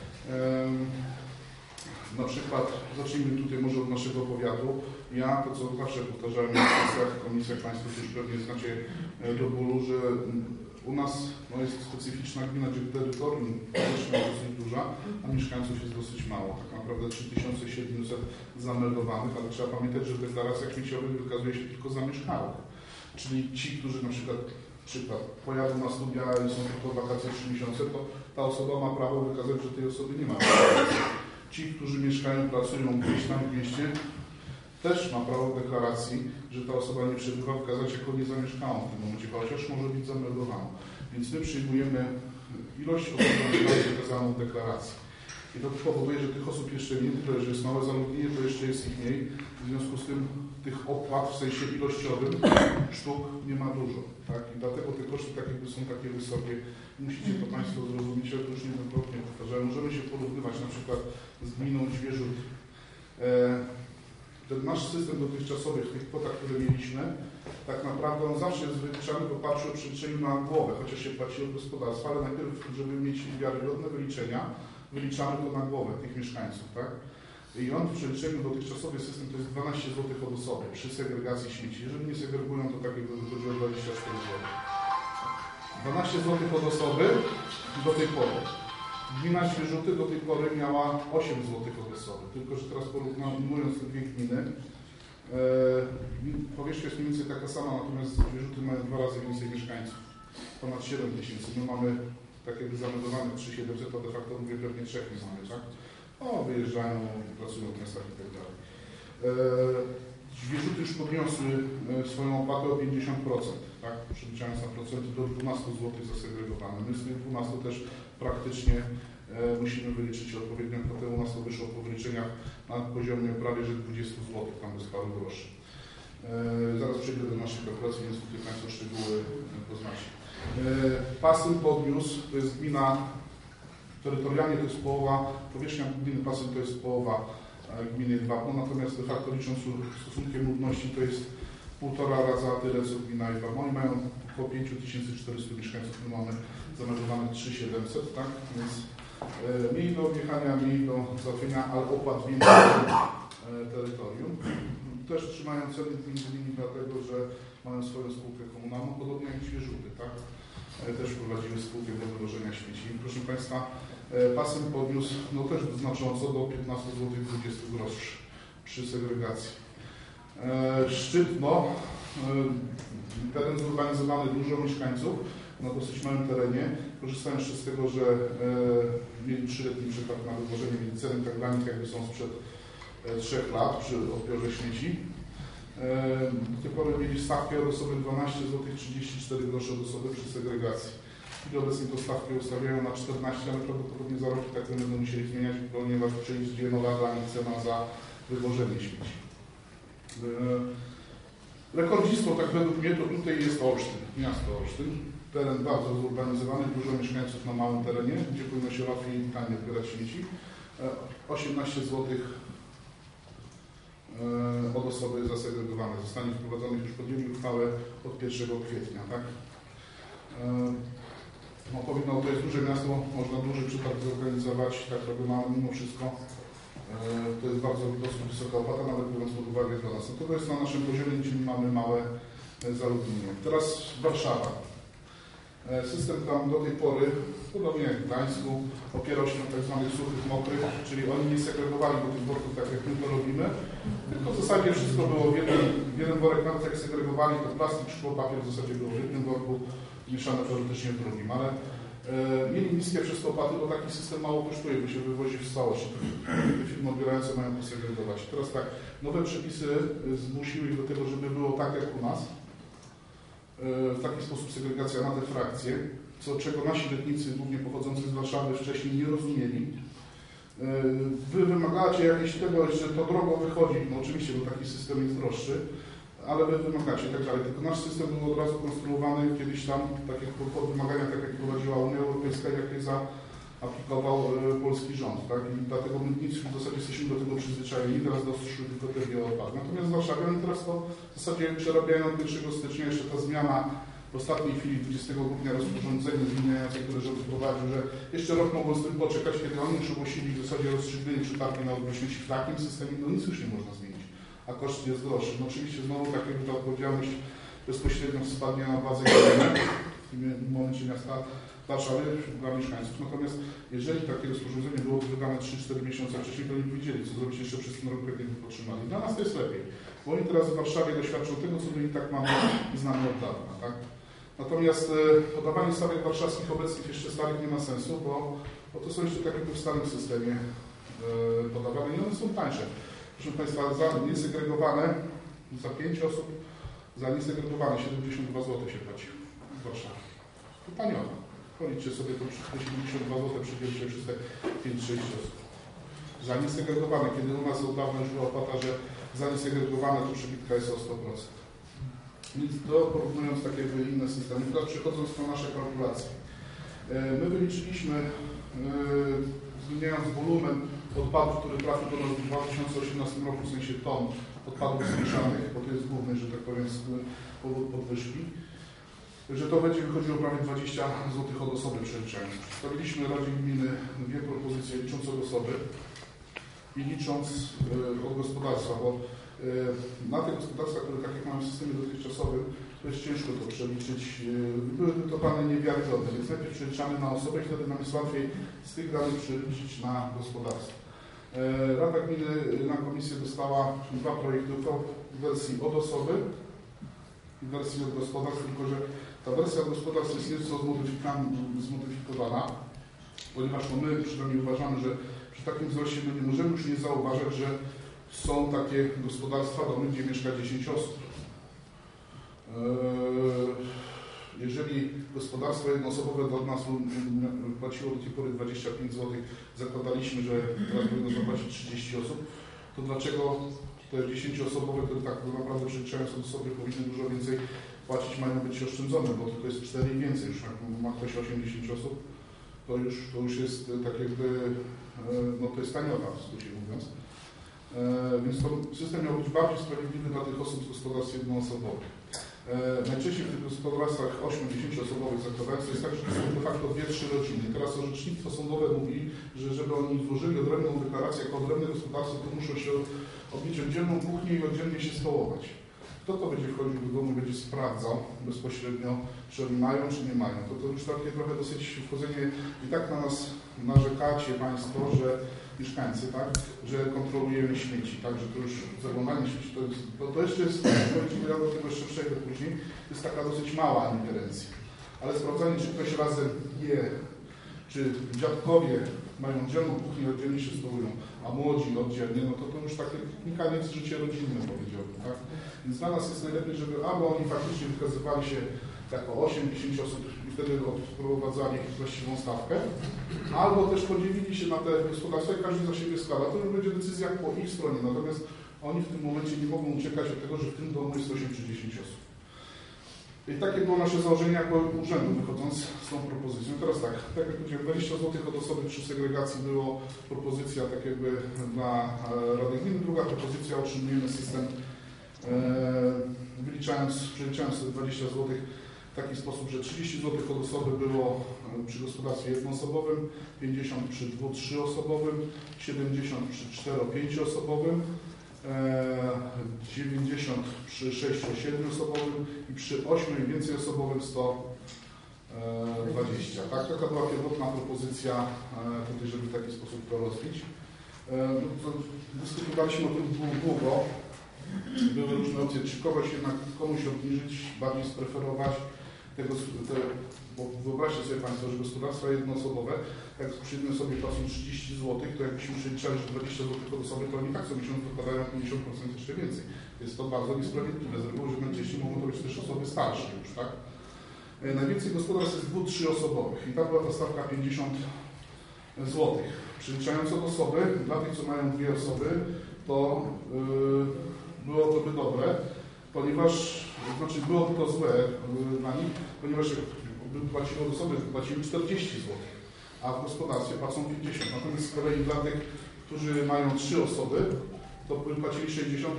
Na przykład, zacznijmy tutaj może od naszego powiatu. Ja to, co zawsze powtarzałem w komisjach, komisjach Państwo już pewnie znacie do bólu, że u nas no, jest specyficzna gmina, gdzie terytorium jest dosyć duża, a mieszkańców jest dosyć mało. Tak naprawdę trzy tysiące siedemset zameldowanych, ale trzeba pamiętać, że w deklaracjach śmieciowych wykazuje się tylko zamieszkałych. Czyli ci, którzy na przykład, przykład pojadą na studia i są tylko wakacje trzy miesiące, to ta osoba ma prawo wykazać, że tej osoby nie ma. Ci, którzy mieszkają, pracują gdzieś tam w mieście, też ma prawo w deklaracji, że ta osoba nie przebywa, wykazać jako niezamieszkałą w tym momencie, chociaż może być zameldowana. Więc my przyjmujemy ilość osób wykazaną w deklaracji. I to powoduje, że tych osób jeszcze nie tyle, że jest małe zaludnienie, to jeszcze jest ich mniej. W związku z tym tych opłat w sensie ilościowym sztuk nie ma dużo. Tak? I dlatego te koszty tak jakby są takie wysokie. Musicie to Państwo zrozumieć, ale to już niejednokrotnie powtarzałem. Możemy się porównywać na przykład z gminą Świeżut. Ten nasz system dotychczasowy, w tych kwotach, które mieliśmy, tak naprawdę on zawsze jest wyliczany w oparciu o przeliczeniu na głowę, chociaż się płaci od gospodarstwa, ale najpierw, żeby mieć wiarygodne wyliczenia, wyliczamy to na głowę tych mieszkańców, tak? I on w przeliczeniu dotychczasowy system to jest dwanaście złotych od osoby przy segregacji śmieci. Jeżeli nie segregują, to tak jakby wychodziło dwadzieścia cztery złote. dwanaście złotych od osoby do tej pory. Gmina Świeżuty do tej pory miała osiem złotych od osoby, tylko że teraz porównując te dwie gminy, e, powierzchnia jest mniej więcej taka sama, natomiast Świeżuty mają dwa razy więcej mieszkańców, ponad siedem tysięcy. My mamy tak jakby zameldowane trzy tysiące siedemset, to de facto mówię pewnie trzech nie mamy, tak? O, wyjeżdżają, pracują w miastach i tak dalej. Świeżuty już podniosły swoją opłatę o pięćdziesiąt procent, tak? Przeliczając na procenty do dwunastu złotych zasegregowane. My z tych dwunastu też praktycznie e, musimy wyliczyć odpowiednią kwotę. U nas to wyszło po wyliczeniach na poziomie prawie że dwudziestu złotych, tam bez paru groszy. E, zaraz przejdę do naszej kalkulacji, więc tutaj Państwo szczegóły poznacie. E, Pasym podniósł, to jest gmina, terytorialnie to jest połowa, powierzchnia gminy Pasym to jest połowa gminy Wapno, natomiast de facto licząc stosunkiem ludności to jest półtora raza tyle co gmina Wapno. Oni mają około pięć tysięcy czterysta mieszkańców, my mamy zameldowane trzy tysiące siedemset, tak? Więc e, mniej do objechania, mniej do załatwienia, ale opłat więcej e, terytorium. Też trzymają ceny między innymi dlatego, że mają swoją spółkę komunalną, podobnie jak Świeżuty, tak? E, też prowadziły spółkę do wywożenia śmieci. Proszę Państwa, Pasem podniósł no też znacząco do piętnastu złotych dwadzieścia groszy przy segregacji. E, Szczytno, e, teren zurbanizowany, dużo mieszkańców na dosyć małym terenie. Korzystałem jeszcze z tego, że e, mieli trzyletni przetarg na wywożenie, mieli ceny tak dla nich jakby są sprzed e, trzech lat przy odbiorze śmieci. E, do tej pory mieli stawkę od osoby dwanaście złotych trzydzieści cztery groszy od osoby przy segregacji. I obecnie to stawkę ustawiają na czternaście, ale prawdopodobnie za rok tak będą musieli zmieniać, ponieważ przejdzie nowa dla nich cena za wywożenie śmieci. Rekordzistą, tak według mnie, to tutaj jest Olsztyn, miasto Olsztyn. Teren bardzo zurbanizowany, dużo mieszkańców na małym terenie, gdzie powinno się łatwiej i taniej odbierać śmieci. osiemnaście złotych od osoby zasegregowane. Zostanie wprowadzony, już podjęli uchwałę od pierwszego kwietnia, tak? No, powinno, to jest duże miasto, można duży przetarg zorganizować, tak robią, ale mimo wszystko e, to jest bardzo dosyć wysoka opłata, nawet biorąc pod uwagę dla nas. No, to jest na naszym poziomie, czyli mamy małe e, zaludnienie. Teraz Warszawa. E, system tam do tej pory, podobnie jak w Gdańsku, opierał się na tak zwanych suchych, mokrych, czyli oni nie segregowali do tych worków tak jak my to robimy, tylko w zasadzie wszystko było w jeden, w jeden worek, nawet jak segregowali, to plastik, szkło, papier w zasadzie było w jednym worku, mieszane teoretycznie w drugim, ale e, mieli niskie przez to opłaty, bo taki system mało kosztuje, bo się wywozi w całość. Te firmy odbierające mają to segregować. Teraz tak, nowe przepisy zmusiły ich do tego, żeby było tak jak u nas, e, w taki sposób segregacja na te frakcje, co czego nasi letnicy, głównie pochodzący z Warszawy, wcześniej nie rozumieli. E, wy wymagacie jakieś tego, że to drogo wychodzi, no oczywiście, bo taki system jest droższy, ale wy wymagacie i tak dalej. Tylko nasz system był od razu konstruowany kiedyś tam, tak jak pod wymagania, tak jak prowadziła Unia Europejska, jakie zaaplikował e, polski rząd, tak? I dlatego my nic w zasadzie jesteśmy do tego przyzwyczajeni, teraz doszły tylko te bioodpady. Natomiast w Warszawie oni teraz to w zasadzie przerabiają od pierwszego stycznia, jeszcze ta zmiana w ostatniej chwili, dwudziestego grudnia, rozporządzenie zmieniające, które rząd wprowadził, że jeszcze rok mogą z tym poczekać, kiedy oni już ogłosili w zasadzie rozstrzygnięcie przetargi na odbór śmieci w takim systemie, no nic już nie można zmienić. A koszt jest droższy. No oczywiście znowu tak jakby ta odpowiedzialność bezpośrednio spadnie na władzę w tym momencie miasta Warszawy dla mieszkańców. Natomiast jeżeli takie rozporządzenie było wydane trzy cztery miesiące wcześniej, to oni wiedzieli, co zrobić jeszcze przez ten rok, jak nie potrzymali. Dla nas to jest lepiej, bo oni teraz w Warszawie doświadczą tego, co my i tak mamy i znamy od dawna. Tak? Natomiast e, podawanie stawek warszawskich obecnych jeszcze starych nie ma sensu, bo, bo to są jeszcze takie w starym systemie e, podawane i one są tańsze. Proszę Państwa, za niesegregowane, za pięć osób, za niesegregowane siedemdziesiąt dwa złote się płaci w Warszawie. To taniowo. Policzcie sobie to wszystko siedemdziesiąt dwa złote przydzielcie przez te pięć sześć osób. Za niesegregowane, kiedy u nas od dawna już była opłata, że za niesegregowane to przebitka jest o sto procent. Więc to porównując tak jakby inne systemy. Teraz przechodząc do naszej kalkulacji. My wyliczyliśmy, zmieniając wolumen odpadów, który trafił do nas w dwa tysiące osiemnastym roku, w sensie ton odpadów zmieszanych, bo to jest główny, że tak powiem, powód podwyżki, że to będzie wychodziło prawie dwadzieścia złotych od osoby przeliczając. Przedstawiliśmy Radzie Gminy dwie propozycje licząc od osoby i licząc y, od gospodarstwa, bo y, na te gospodarstwa, które tak jak mamy w systemie dotychczasowym, to jest ciężko to przeliczyć. Byłyby to dane niewiarygodne, więc najpierw przeliczamy na osobę i wtedy nam jest łatwiej z tych danych przeliczyć na gospodarstwo. Rada Gminy na komisję dostała dwa projekty w wersji od osoby i w wersji od gospodarstw, tylko że ta wersja od gospodarstw jest nieco zmodyfikowana, ponieważ no my przynajmniej uważamy, że przy takim wzroście my nie możemy już nie zauważać, że są takie gospodarstwa, domy, gdzie mieszka dziesięć osób. Jeżeli gospodarstwo jednoosobowe do nas płaciło do tej pory dwadzieścia pięć złotych, zakładaliśmy, że teraz powinno zapłacić trzydzieści osób, to dlaczego te dziesięcioosobowe, które tak naprawdę przeliczając od osoby powinny dużo więcej płacić, mają być oszczędzone, bo to jest cztery i więcej. Już jak ma ktoś osiemdziesiąt osób, to już, to już jest tak jakby, no to jest taniota, w skrócie mówiąc. Więc to system miał być bardziej sprawiedliwy dla tych osób z gospodarstw jednoosobowych. Najczęściej w tych gospodarstwach osiem-dziesięcioosobowych zakładając to jest tak, że to są de facto dwie, trzy rodziny. Teraz orzecznictwo sądowe mówi, że żeby oni złożyli odrębną deklarację jako odrębne gospodarstwo, to muszą się odbyć oddzielną kuchnię i oddzielnie się stołować. Kto to będzie wchodził do domu, będzie sprawdzał bezpośrednio, czy oni mają, czy nie mają. To, to już takie trochę dosyć wchodzenie i tak na nas narzekacie Państwo, że mieszkańcy, tak, że kontrolujemy śmieci, tak, że to już zaglądanie śmieci, to, jest, to, to jeszcze jest, ja do tego jeszcze przejdę później, to jest taka dosyć mała ingerencja. Ale sprawdzanie, czy ktoś razem je, czy dziadkowie mają oddzielną kuchnię, oddzielnie się stołują, a młodzi oddzielnie, no to to już takie koniec życie rodzinne, powiedziałbym, tak. Więc dla nas jest najlepiej, żeby albo oni faktycznie wykazywali się jako osiem-dziesięć osób i wtedy odprowadzali właściwą stawkę, albo też podzielili się na te gospodarstwa i każdy za siebie składa. To już będzie decyzja po ich stronie, natomiast oni w tym momencie nie mogą uciekać od tego, że w tym domu jest osiem czy dziesięć osób. I takie było nasze założenie jako urzędu, wychodząc z tą propozycją. Teraz tak, tak jak powiedziałem, dwadzieścia złotych od osoby przy segregacji było propozycja tak jakby dla Rady Gminy. Druga propozycja, otrzymujemy system wyliczając, przeliczając dwadzieścia złotych w taki sposób, że trzydzieści złotych od osoby było przy gospodarstwie jednoosobowym, pięćdziesiąt przy dwu-, trzyosobowym, siedemdziesiąt przy cztero-pięcioosobowym, dziewięćdziesiąt przy sześcio-siedmioosobowym i przy ośmiu i więcej osobowym sto dwadzieścia. Tak, taka była pierwotna propozycja tutaj, żeby w taki sposób to rozbić. Dyskutowaliśmy o tym długo. Były różne opcje, czy kogoś jednak komuś obniżyć, bardziej spreferować tego, te, bo wyobraźcie sobie Państwo, że gospodarstwa jednoosobowe, jak przy jednej osobie płacą trzydzieści złotych, to jakbyśmy przeliczali, że dwadzieścia złotych od osoby, to oni tak co miesiąc wykładają pięćdziesiąt procent jeszcze więcej. Jest to bardzo niesprawiedliwe. Z reguły, że najczęściej mogą to być też osoby starsze już, tak? Najwięcej gospodarstw jest dwu-, trzyosobowych i ta była ta stawka pięćdziesiąt złotych. Przeliczając od osoby, dla tych, co mają dwie osoby, to yy, było to by dobre, ponieważ, znaczy byłoby to złe yy, dla nich, ponieważ by płaciły od osoby, płacili czterdzieści złotych, a w gospodarstwie płacą pięćdziesiąt. Natomiast z kolei dla tych, którzy mają trzy osoby, to by płacili sześćdziesiąt,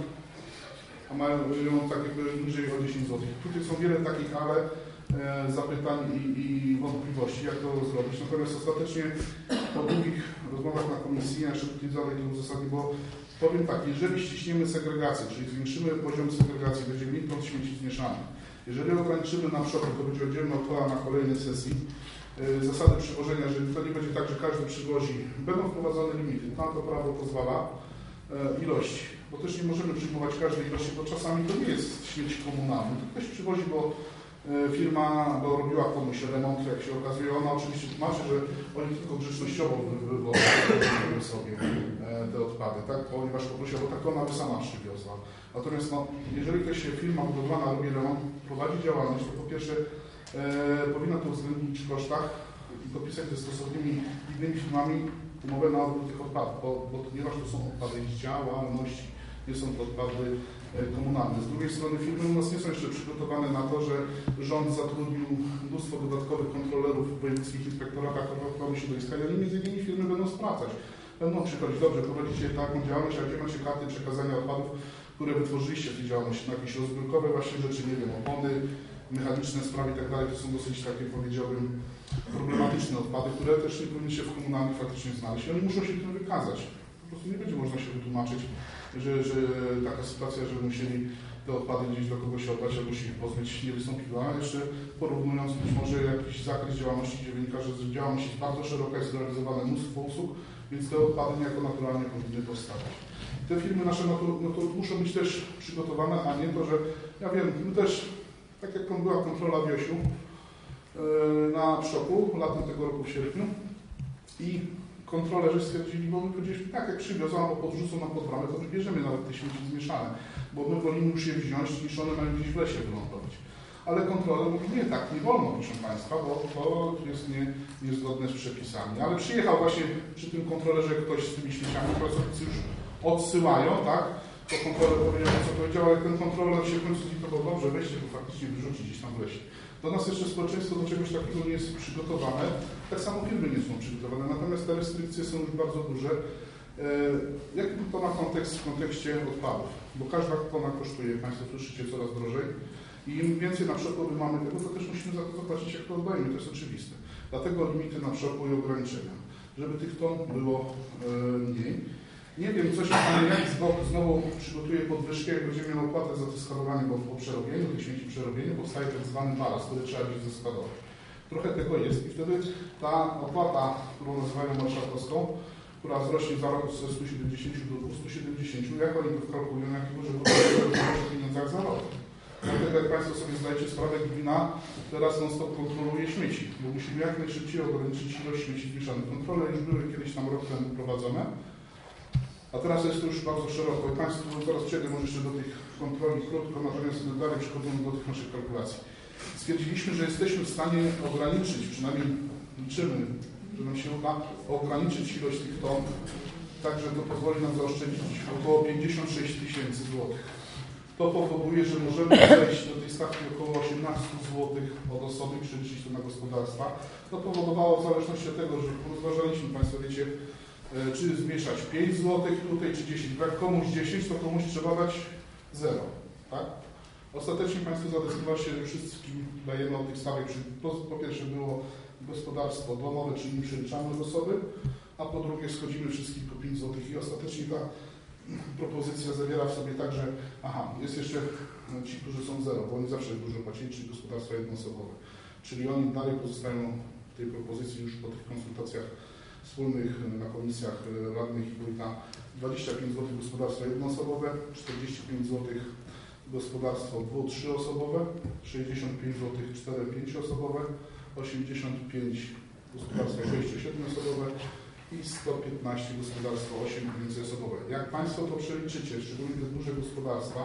a mają tak jakby niżej o dziesięć złotych. Tutaj są wiele takich ale e, zapytań i, i wątpliwości, jak to zrobić. Natomiast ostatecznie po długich rozmowach na komisji, ja szybciej dalej to uzasadnię, bo powiem tak, jeżeli ściśniemy segregację, czyli zwiększymy poziom segregacji, będzie mniej ton śmieci zmieszanych. Jeżeli ograniczymy na przykład, to będzie oddzielna uchwała na kolejnej sesji, yy, zasady przywożenia, że to nie będzie tak, że każdy przywozi, będą wprowadzone limity, tam to prawo pozwala, yy, ilości, bo też nie możemy przyjmować każdej ilości, bo czasami to nie jest śmieć komunalny, to ktoś przywozi, bo yy, firma bo robiła komuś remont, jak się okazuje, ona oczywiście tłumaczy, że oni tylko grzecznościowo wywożą sobie te odpady, tak? Ponieważ poprosiła, bo tak ona by sama przywiozła. Natomiast no, jeżeli jakaś firma budowlana robi remont, prowadzi działalność, to po pierwsze e, powinna to uwzględnić w kosztach i dopisać ze stosownymi innymi firmami umowę na odbiór tych odpadów, bo, bo ponieważ to są odpady z działalności, nie są to odpady e, komunalne. Z drugiej strony firmy u nas nie są jeszcze przygotowane na to, że rząd zatrudnił mnóstwo dodatkowych kontrolerów w wojewódzkich inspektoratach ochrony środowiska i oni między innymi firmy będą sprawdzać. Będą przychodzić, dobrze, prowadzicie taką działalność, a gdzie macie karty przekazania odpadów, które wytworzyliście w tej działalności, na jakieś rozbiórkowe właśnie rzeczy, nie wiem, opony, mechaniczne sprawy i tak dalej, to są dosyć takie, powiedziałbym, problematyczne odpady, które też nie powinny się w komunalnych faktycznie znaleźć i oni muszą się tym wykazać. Po prostu nie będzie można się wytłumaczyć, że, że taka sytuacja, że musieli te odpady gdzieś do kogoś oddać albo się ich pozbyć nie wystąpiła. A jeszcze porównując być może jakiś zakres działalności, gdzie wynika, że działalność jest bardzo szeroka, jest realizowane mnóstwo usług, więc te odpady niejako naturalnie powinny powstawać. Te firmy nasze no to, no to muszą być też przygotowane, a nie to, że ja wiem, my też, tak jak była kontrola w Josiu yy, na Przoku latem tego roku w sierpniu i kontrolerzy stwierdzili, bo my powiedzieliśmy, tak jak przywiozą albo podrzucą nam pod bramę, to wybierzemy nawet te śmieci zmieszane, bo my wolimy już je wziąć niż one mają gdzieś w lesie wylądować. Ale kontroler mówi, nie, tak nie wolno, proszę Państwa, bo to jest nie, niezgodne z przepisami. Ale przyjechał właśnie przy tym kontrolerze ktoś z tymi śmieciami, pracownicy już odsyłają, tak? To kontroler powiedział, co powiedział, ale ten kontroler się w końcu zlitował, dobrze, weźcie to faktycznie wyrzucić gdzieś tam w lesie. Do nas jeszcze społeczeństwo do czegoś takiego nie jest przygotowane, tak samo firmy nie są przygotowane, natomiast te restrykcje są już bardzo duże. Jaki to ma kontekst w kontekście odpadów? Bo każda tona kosztuje, Państwo słyszycie, coraz drożej i im więcej na przykład mamy tego, to też musimy za to zapłacić, jak to oddajemy, to jest oczywiste. Dlatego limity na przykład i ograniczenia, żeby tych ton było mniej. Nie wiem, co się stanie, jak znowu przygotuje podwyżkę, jak będziemy miał opłatę za to składowanie, bo po przerobieniu, tych śmieci przerobieniu powstaje tak zwany balast, który trzeba gdzieś zeskadować. Trochę tego jest i wtedy ta opłata, którą nazywają marszałkowską, która wzrośnie za rok ze stu siedemdziesięciu do dwustu siedemdziesięciu, jak oni to wkalkulują, jakiego, że w pieniądzach za rok. Dlatego jak Państwo sobie zdajecie sprawę, gmina teraz non-stop kontroluje śmieci, bo musimy jak najszybciej ograniczyć ilość śmieci zmieszanych. Kontrole już były kiedyś tam rok temu prowadzone, a teraz jest to już bardzo szeroko i Państwo, zaraz przejdę może jeszcze do tych kontroli krótko, natomiast dalej przechodzimy do tych naszych kalkulacji. Stwierdziliśmy, że jesteśmy w stanie ograniczyć, przynajmniej liczymy, że nam się uda ograniczyć ilość tych ton, tak że to pozwoli nam zaoszczędzić około pięćdziesiąt sześć tysięcy złotych. To powoduje, że możemy przejść do tej stawki około osiemnaście złotych od osoby, przeliczyć to na gospodarstwa. To powodowało w zależności od tego, że rozważaliśmy, Państwo wiecie, czy zmieszać pięć złotych tutaj, czy dziesięć. Jak komuś dziesięć, to komuś trzeba dać zero. Tak? Ostatecznie Państwo zadecydowali się, że wszystkim dajemy od tych stawek. Po, po pierwsze było gospodarstwo domowe, czyli nie przeliczamy od osoby, a po drugie schodzimy wszystkich po pięć złotych i ostatecznie ta propozycja zawiera w sobie także, aha, jest jeszcze ci, którzy są zero, bo oni zawsze dużo płacili, czyli gospodarstwa jednoosobowe. Czyli oni dalej pozostają w tej propozycji już po tych konsultacjach wspólnych na komisjach radnych i wójta dwadzieścia pięć złotych gospodarstwo jednoosobowe, czterdzieści pięć złotych gospodarstwo dwu-, trzyosobowe, sześćdziesiąt pięć złotych cztery-, pięcioosobowe, osiemdziesiąt pięć gospodarstwo sześcio-, siedmioosobowe i sto piętnaście gospodarstwo osiem-, więceyosobowe. Jak Państwo to przeliczycie, szczególnie te duże gospodarstwa,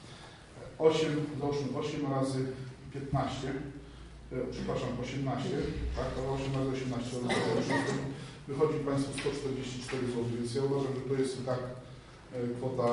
osiem, załóżmy osiem razy piętnaście, przepraszam, osiemnaście, tak, to osiem razy osiemnaście, wychodzi Państwu sto czterdzieści cztery złote, więc ja uważam, że to jest i tak kwota,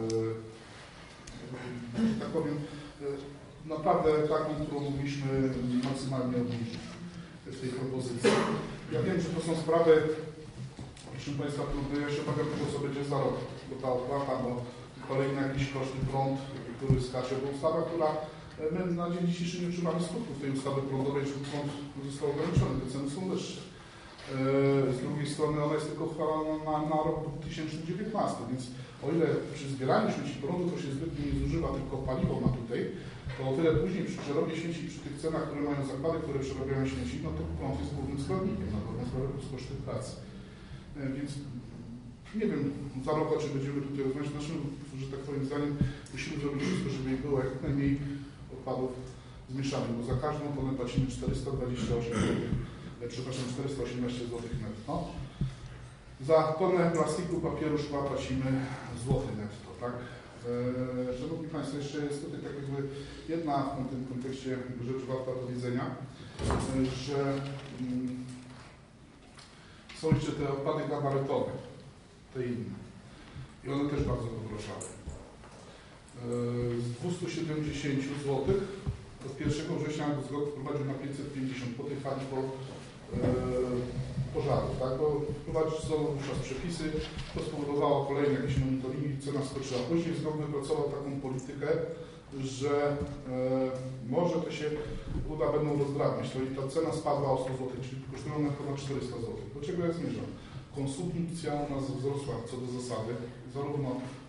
tak powiem, naprawdę taką, którą mogliśmy maksymalnie obniżyć w tej propozycji. Ja wiem, że to są sprawy, proszę Państwa, trudne, ja się obawiam tego, co będzie za rok, bo ta opłata, bo kolejny jakiś koszty prąd, który skacze, bo ustawa, która my na dzień dzisiejszy nie utrzymamy skutków tej ustawy prądowej, że prąd został ograniczony, te ceny są wyższe. Z drugiej strony ona jest tylko uchwalana na, na rok dwa tysiące dziewiętnasty, więc o ile przy zbieraniu śmieci prądu to się zbytnio nie zużywa tylko paliwo ma tutaj, to o tyle później przy przerobie śmieci, przy tych cenach, które mają zakłady, które przerabiają śmieci, no to prąd jest głównym składnikiem, na pewno sprawia plus koszty pracy. Więc nie wiem za rok, czy będziemy tutaj rozmawiać, naszym, że tak powiem, zdaniem musimy zrobić wszystko, żeby ich było jak najmniej odpadów zmieszanych, bo za każdą tonę płacimy czterysta dwadzieścia osiem złotych. Przepraszam, czterysta osiemnaście złotych netto. Za tonę plastiku, papieru, szkła płacimy złoty netto, tak? Eee, Szanowni Państwo, jeszcze jest tutaj tak jakby jedna w tym kontekście rzecz warta powiedzenia, że mm, są jeszcze te odpady gabarytowe, te inne. I one też bardzo podrożały. Eee, z dwustu siedemdziesięciu złotych od pierwszego września ZGOT wprowadził na pięćset pięćdziesiąt po tej fali po pożarów, tak? Bo wprowadzić są wówczas przepisy, to spowodowało kolejne jakieś monitoringi, cena skoczyła. Później ZGOT wypracował taką politykę, że e, może to się uda, będą rozdrabniać. To i ta cena spadła o sto złotych, czyli kosztują one ponad czterysta złotych. Do czego ja zmierzam? Konsumpcja u nas wzrosła co do zasady, zarówno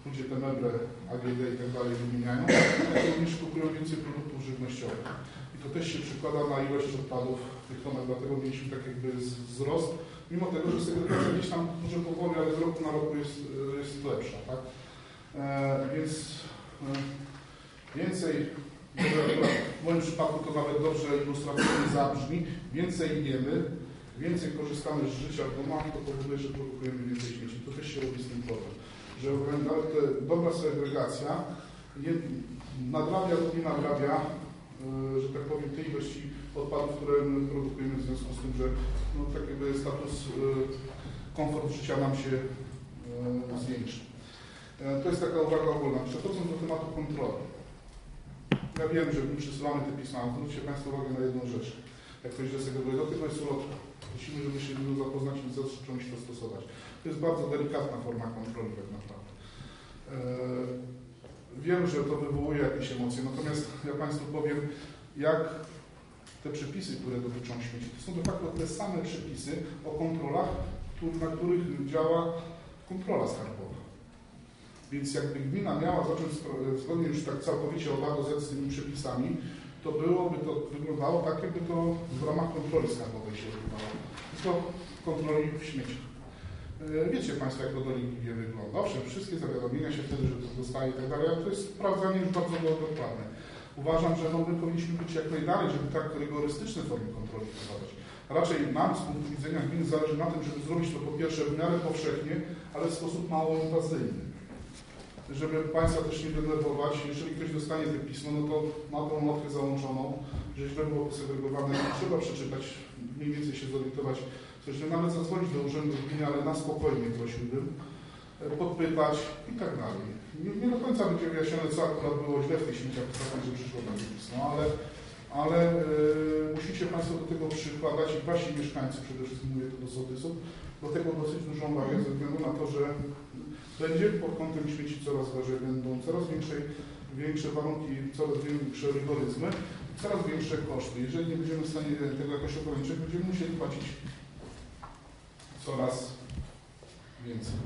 ludzie te meble A G D i tak dalej wymieniają, jak również kupują więcej produktów żywnościowych. I to też się przekłada na ilość odpadów w tych domach, dlatego mieliśmy tak jakby wzrost, mimo tego, że segregacja gdzieś tam może powoli, ale z roku na roku jest, jest lepsza. Tak? E, więc e, więcej, w moim przypadku to nawet dobrze ilustracyjnie zabrzmi, więcej jemy, więcej korzystamy z życia w domach, to powoduje, że produkujemy więcej śmieci. To też się robi z tym problem. Że nawet dobra segregacja nie, nadrabia lub nie nadrabia, yy, że tak powiem, tej ilości odpadów, które my produkujemy w związku z tym, że no, tak jakby status, yy, komfort życia nam się yy, zwiększy. Yy, to jest taka uwaga ogólna. Przechodząc do tematu kontroli. Ja wiem, że my przesyłamy te pisma, ale zwróćcie Państwo uwagę na jedną rzecz. Jak ktoś desegreguje, do tego jest ulotka. Prosimy, żeby się z zapoznać i zacząć to stosować. To jest bardzo delikatna forma kontroli tak naprawdę. Eee, wiem, że to wywołuje jakieś emocje, natomiast ja Państwu powiem, jak te przepisy, które dotyczą śmieci, to są de facto te same przepisy o kontrolach, na których działa kontrola skarbowa. Więc jakby gmina miała zacząć zgodnie już tak całkowicie od A do Z z tymi przepisami, to byłoby to wyglądało tak, jakby to w ramach kontroli skarbowej się odbywało. To kontroli w śmieciach. Wiecie Państwo, jak to dolegliwie wygląda. Owszem, wszystkie zawiadomienia się wtedy, że to dostaje i tak dalej, ale to jest sprawdzanie już bardzo dokładne. Uważam, że no, my powinniśmy być jak najdalej, żeby tak rygorystyczne formy kontroli wprowadzać. Raczej nam z punktu widzenia gminy zależy na tym, żeby zrobić to po pierwsze w miarę powszechnie, ale w sposób mało inwazyjny. Żeby Państwa też nie denerwować, jeżeli ktoś dostanie te pismo, no to ma tą notkę załączoną, że źle było posegregowane, trzeba przeczytać, mniej więcej się zorientować, coś, że nawet zadzwonić do urzędu gminy, ale na spokojnie prosiłbym, podpytać i tak dalej. Nie, nie do końca będzie wyjaśnione, co akurat było źle w tej śmieciach, że przyszło takie pismo, ale, ale yy, musicie Państwo do tego przykładać i Wasi mieszkańcy, przede wszystkim mówię to do sołtysów, do tego dosyć dużą uwagę ze względu na to, że będzie pod kątem śmieci coraz gorzej, będą coraz większe, większe warunki, coraz większe rygoryzmy, coraz większe koszty. Jeżeli nie będziemy w stanie tego jakoś ograniczyć, będziemy musieli płacić coraz więcej.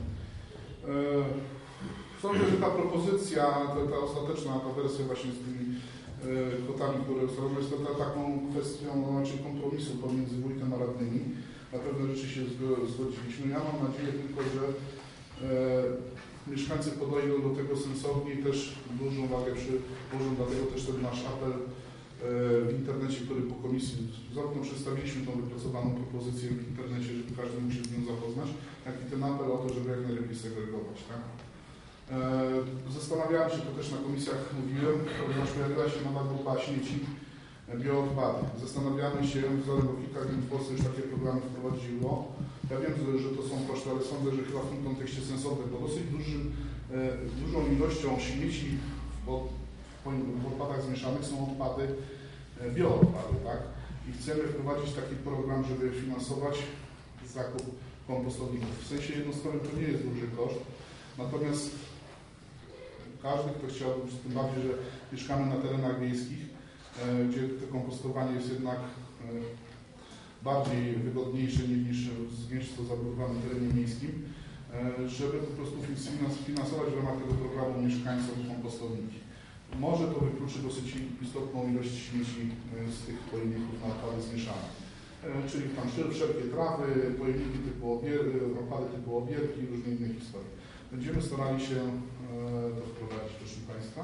Sądzę, że ta propozycja, ta, ta ostateczna ta wersja właśnie z tymi kwotami, które ustalono, jest to taką kwestią znaczy kompromisu pomiędzy wójtem a radnymi. Na pewne rzeczy się zgodziliśmy. Ja mam nadzieję tylko, że E, mieszkańcy podejdą do tego sensownie i też dużą wagę przyłożą, dlatego też ten nasz apel e, w internecie, który po komisji zarówno przedstawiliśmy tą wypracowaną propozycję w internecie, żeby każdy mógł się z nią zapoznać, jak i ten apel o to, żeby jak najlepiej segregować. Tak? E, zastanawiałem się, to też na komisjach mówiłem, ponieważ pojawiła się nowa grupa śmieci, bioodpady. Zastanawiamy się, wzorem bo kilka gmin w Polsce już takie programy wprowadziło. Ja wiem, że to są koszty, ale sądzę, że chyba w tym kontekście sensowne, bo dosyć dużym, dużą ilością śmieci w, w odpadach zmieszanych są odpady, bioodpady, tak? I chcemy wprowadzić taki program, żeby finansować zakup kompostowników. W sensie jednostkowym to nie jest duży koszt, natomiast każdy, kto chciałby, tym bardziej, że mieszkamy na terenach wiejskich, gdzie to kompostowanie jest jednak bardziej wygodniejsze niż znieść to zabudowane w terenie miejskim, żeby po prostu finansować w ramach tego programu mieszkańcom kompostowniki. Może to wykluczy dosyć istotną ilość śmieci z tych pojemników na odpady zmieszane. Czyli tam wszelkie trawy, pojemniki typu obier, odpady typu obierki i różne inne historie. Będziemy starali się to wprowadzić, proszę Państwa,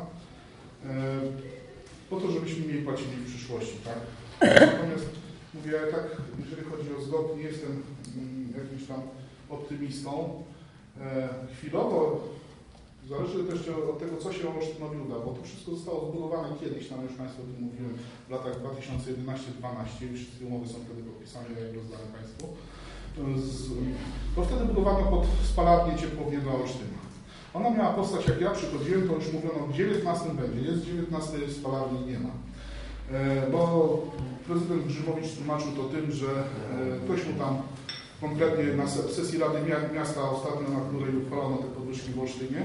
po to, żebyśmy mniej płacili w przyszłości, tak? Natomiast mówię, ja tak, jeżeli chodzi o zgod, nie jestem mm, jakimś tam optymistą. E, chwilowo zależy też od tego, co się Olsztynowi uda, bo to wszystko zostało zbudowane kiedyś, tam już Państwu o tym mówiłem, w latach dwa tysiące jedenaście dwa tysiące dwanaście, już wszystkie umowy są wtedy podpisane, jak rozdane Państwu. Z, to wtedy budowano pod spalarnię ciepłownię dla Olsztyna. Ona miała postać, jak ja przychodziłem, to już mówiono, w dziewiętnastym będzie, jest dziewiętnastej spalarni nie ma. E, bo prezydent Grzymowicz tłumaczył to tym, że e, ktoś mu tam konkretnie na sesji Rady Miasta ostatnio, na której uchwalono te podwyżki w Olsztynie,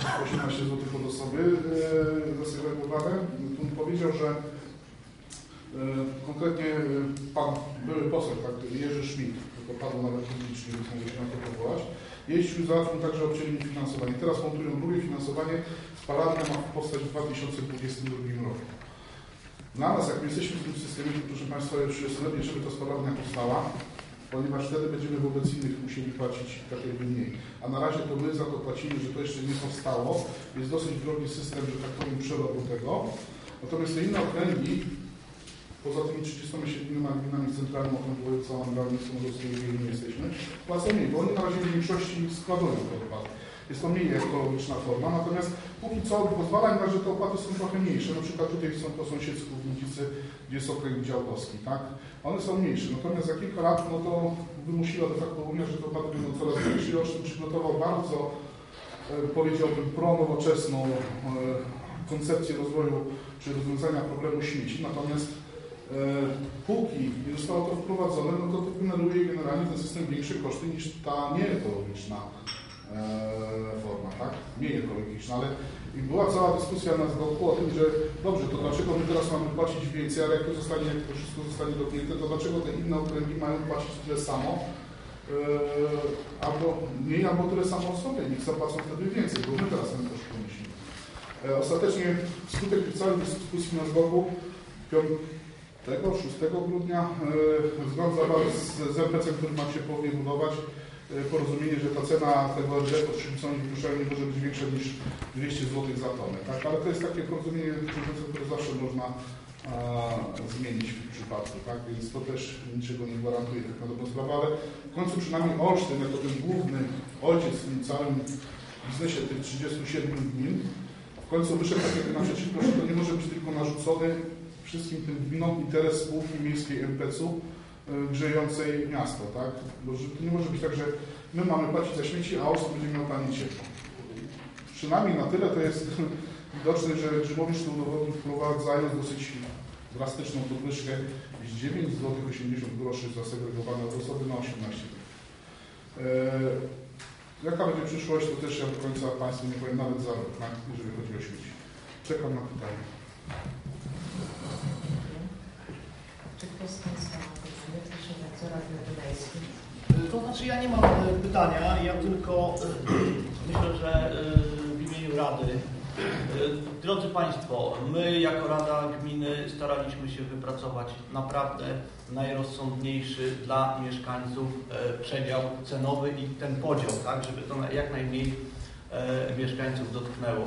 osiemnaście złotych od osoby e, zasegregowane, powiedział, że Konkretnie pan były poseł, tak, Jerzy Schmidt, to padło nawet publicznie, więc mogę się na to powołać, jeździł i załatwił także obcięli finansowanie. Teraz montują drugie finansowanie, spalarnia ma powstać w dwa tysiące dwudziestym drugim roku. Dla nas, jak my jesteśmy w tym systemie, to proszę Państwa, już jest lepiej, żeby ta spalarnia powstała, ponieważ wtedy będziemy wobec innych musieli płacić tak jakby mniej. A na razie to my za to płacimy, że to jeszcze nie powstało. Jest dosyć drogi system, że tak powiem, przerobu tego. Natomiast te inne okręgi, poza tymi trzydziestoma siedmioma gminami z centralnym okręgu województwa Mandalskiego, gdzie nie jesteśmy, płacą mniej, bo oni na razie w większości składują te opłaty. Jest to mniej ekologiczna forma, natomiast póki co pozwala im, że te opłaty są trochę mniejsze. Na przykład tutaj są po sąsiedzku w Nidzicy, gdzie jest okręg działkowski, tak? One są mniejsze, natomiast za kilka lat no to wymusiła de facto Unia, że te opłaty będą coraz większe i Olsztyn przygotował bardzo, e, powiedziałbym, pronowoczesną e, koncepcję rozwoju czy rozwiązania problemu śmieci, natomiast e, póki nie zostało to wprowadzone, no to to generuje generalnie ten system większe koszty niż ta nieekologiczna forma, tak? Mniej ekologiczna, ale była cała dyskusja na zgoku o tym, że dobrze, to dlaczego my teraz mamy płacić więcej, ale jak to zostanie, jak to wszystko zostanie dotknięte, to dlaczego te inne okręgi mają płacić tyle samo, yy, albo mniej, albo tyle samo sobie, niech zapłacą wtedy więcej, bo my teraz ten koszt ponosimy. Yy, ostatecznie wskutek całej dyskusji na zgoku piątego szóstego grudnia yy, zgodnie z em pe cem, który ma się powoli budować, porozumienie, że ta cena tego er de pod Szybicami Wypuszczalni nie może być większa niż dwieście złotych za tonę. Tak? Ale to jest takie porozumienie, które zawsze można a, zmienić w tym przypadku. Tak? Więc to też niczego nie gwarantuje tak na dobrą sprawę, ale w końcu przynajmniej Olsztyn, jako ten główny ojciec w tym całym biznesie tych trzydziestu siedmiu gmin, w końcu wyszedł tak jakby naprzeciw, że to nie może być tylko narzucony wszystkim tym gminom interes spółki miejskiej em pe ce u, grzejącej miasto, tak? Bo to nie może być tak, że my mamy płacić za śmieci, a Olsztyn będzie miał tanie ciepło. Przynajmniej na tyle to jest widoczne, że Grzymowicz to udowodnił, wprowadzając dosyć drastyczną podwyżkę z dziewięć złotych osiemdziesiąt groszy za segregowane od osoby na osiemnaście złotych. Eee, jaka będzie przyszłość, to też ja do końca Państwu nie powiem nawet za rok, tak? Jeżeli chodzi o śmieci. Czekam na pytanie. Czy ktoś z Państwa ma pytanie? Proszę bardzo, radny Wydajski. To znaczy ja nie mam pytania, ja tylko myślę, że w imieniu Rady. Drodzy Państwo, my jako Rada Gminy staraliśmy się wypracować naprawdę najrozsądniejszy dla mieszkańców przedział cenowy i ten podział, tak, żeby to jak najmniej mieszkańców dotknęło.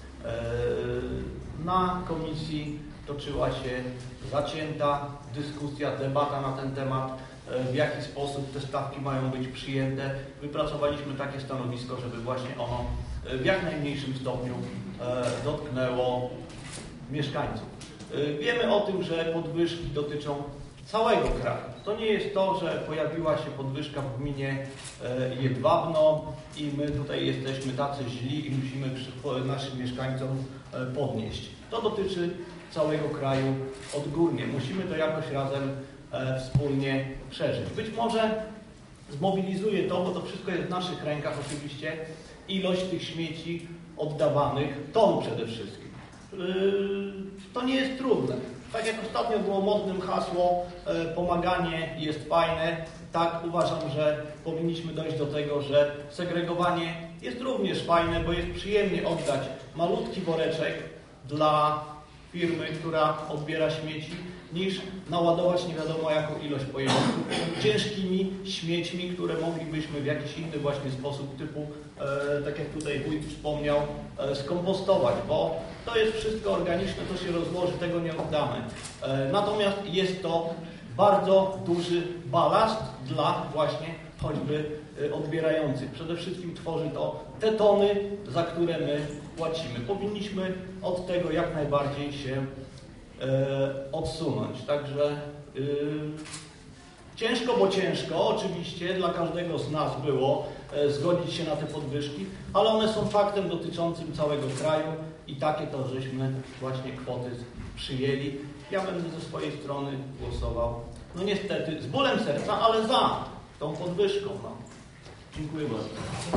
Na komisji toczyła się zacięta dyskusja, debata na ten temat, w jaki sposób te stawki mają być przyjęte. Wypracowaliśmy takie stanowisko, żeby właśnie ono w jak najmniejszym stopniu dotknęło mieszkańców. Wiemy o tym, że podwyżki dotyczą całego kraju. To nie jest to, że pojawiła się podwyżka w gminie Jedwabno i my tutaj jesteśmy tacy źli i musimy naszym mieszkańcom podnieść. To dotyczy całego kraju odgórnie. Musimy to jakoś razem e, wspólnie przeżyć. Być może zmobilizuje to, bo to wszystko jest w naszych rękach oczywiście, ilość tych śmieci oddawanych, ton przede wszystkim. Yy, to nie jest trudne. Tak jak ostatnio było modnym hasło e, pomaganie jest fajne, tak uważam, że powinniśmy dojść do tego, że segregowanie jest również fajne, bo jest przyjemnie oddać malutki woreczek dla firmy, która odbiera śmieci, niż naładować nie wiadomo jaką ilość pojemników ciężkimi śmiećmi, które moglibyśmy w jakiś inny właśnie sposób typu, e, tak jak tutaj wójt wspomniał, e, skompostować, bo to jest wszystko organiczne, to się rozłoży, tego nie oddamy. E, natomiast jest to bardzo duży balast dla właśnie choćby e, odbierających. Przede wszystkim tworzy to te tony, za które my płacimy. Powinniśmy od tego jak najbardziej się e, odsunąć. Także e, ciężko, bo ciężko, oczywiście dla każdego z nas było e, zgodzić się na te podwyżki, ale one są faktem dotyczącym całego kraju i takie to żeśmy właśnie kwoty przyjęli. Ja będę ze swojej strony głosował, no niestety z bólem serca, ale za tą podwyżką. No. Dziękuję bardzo.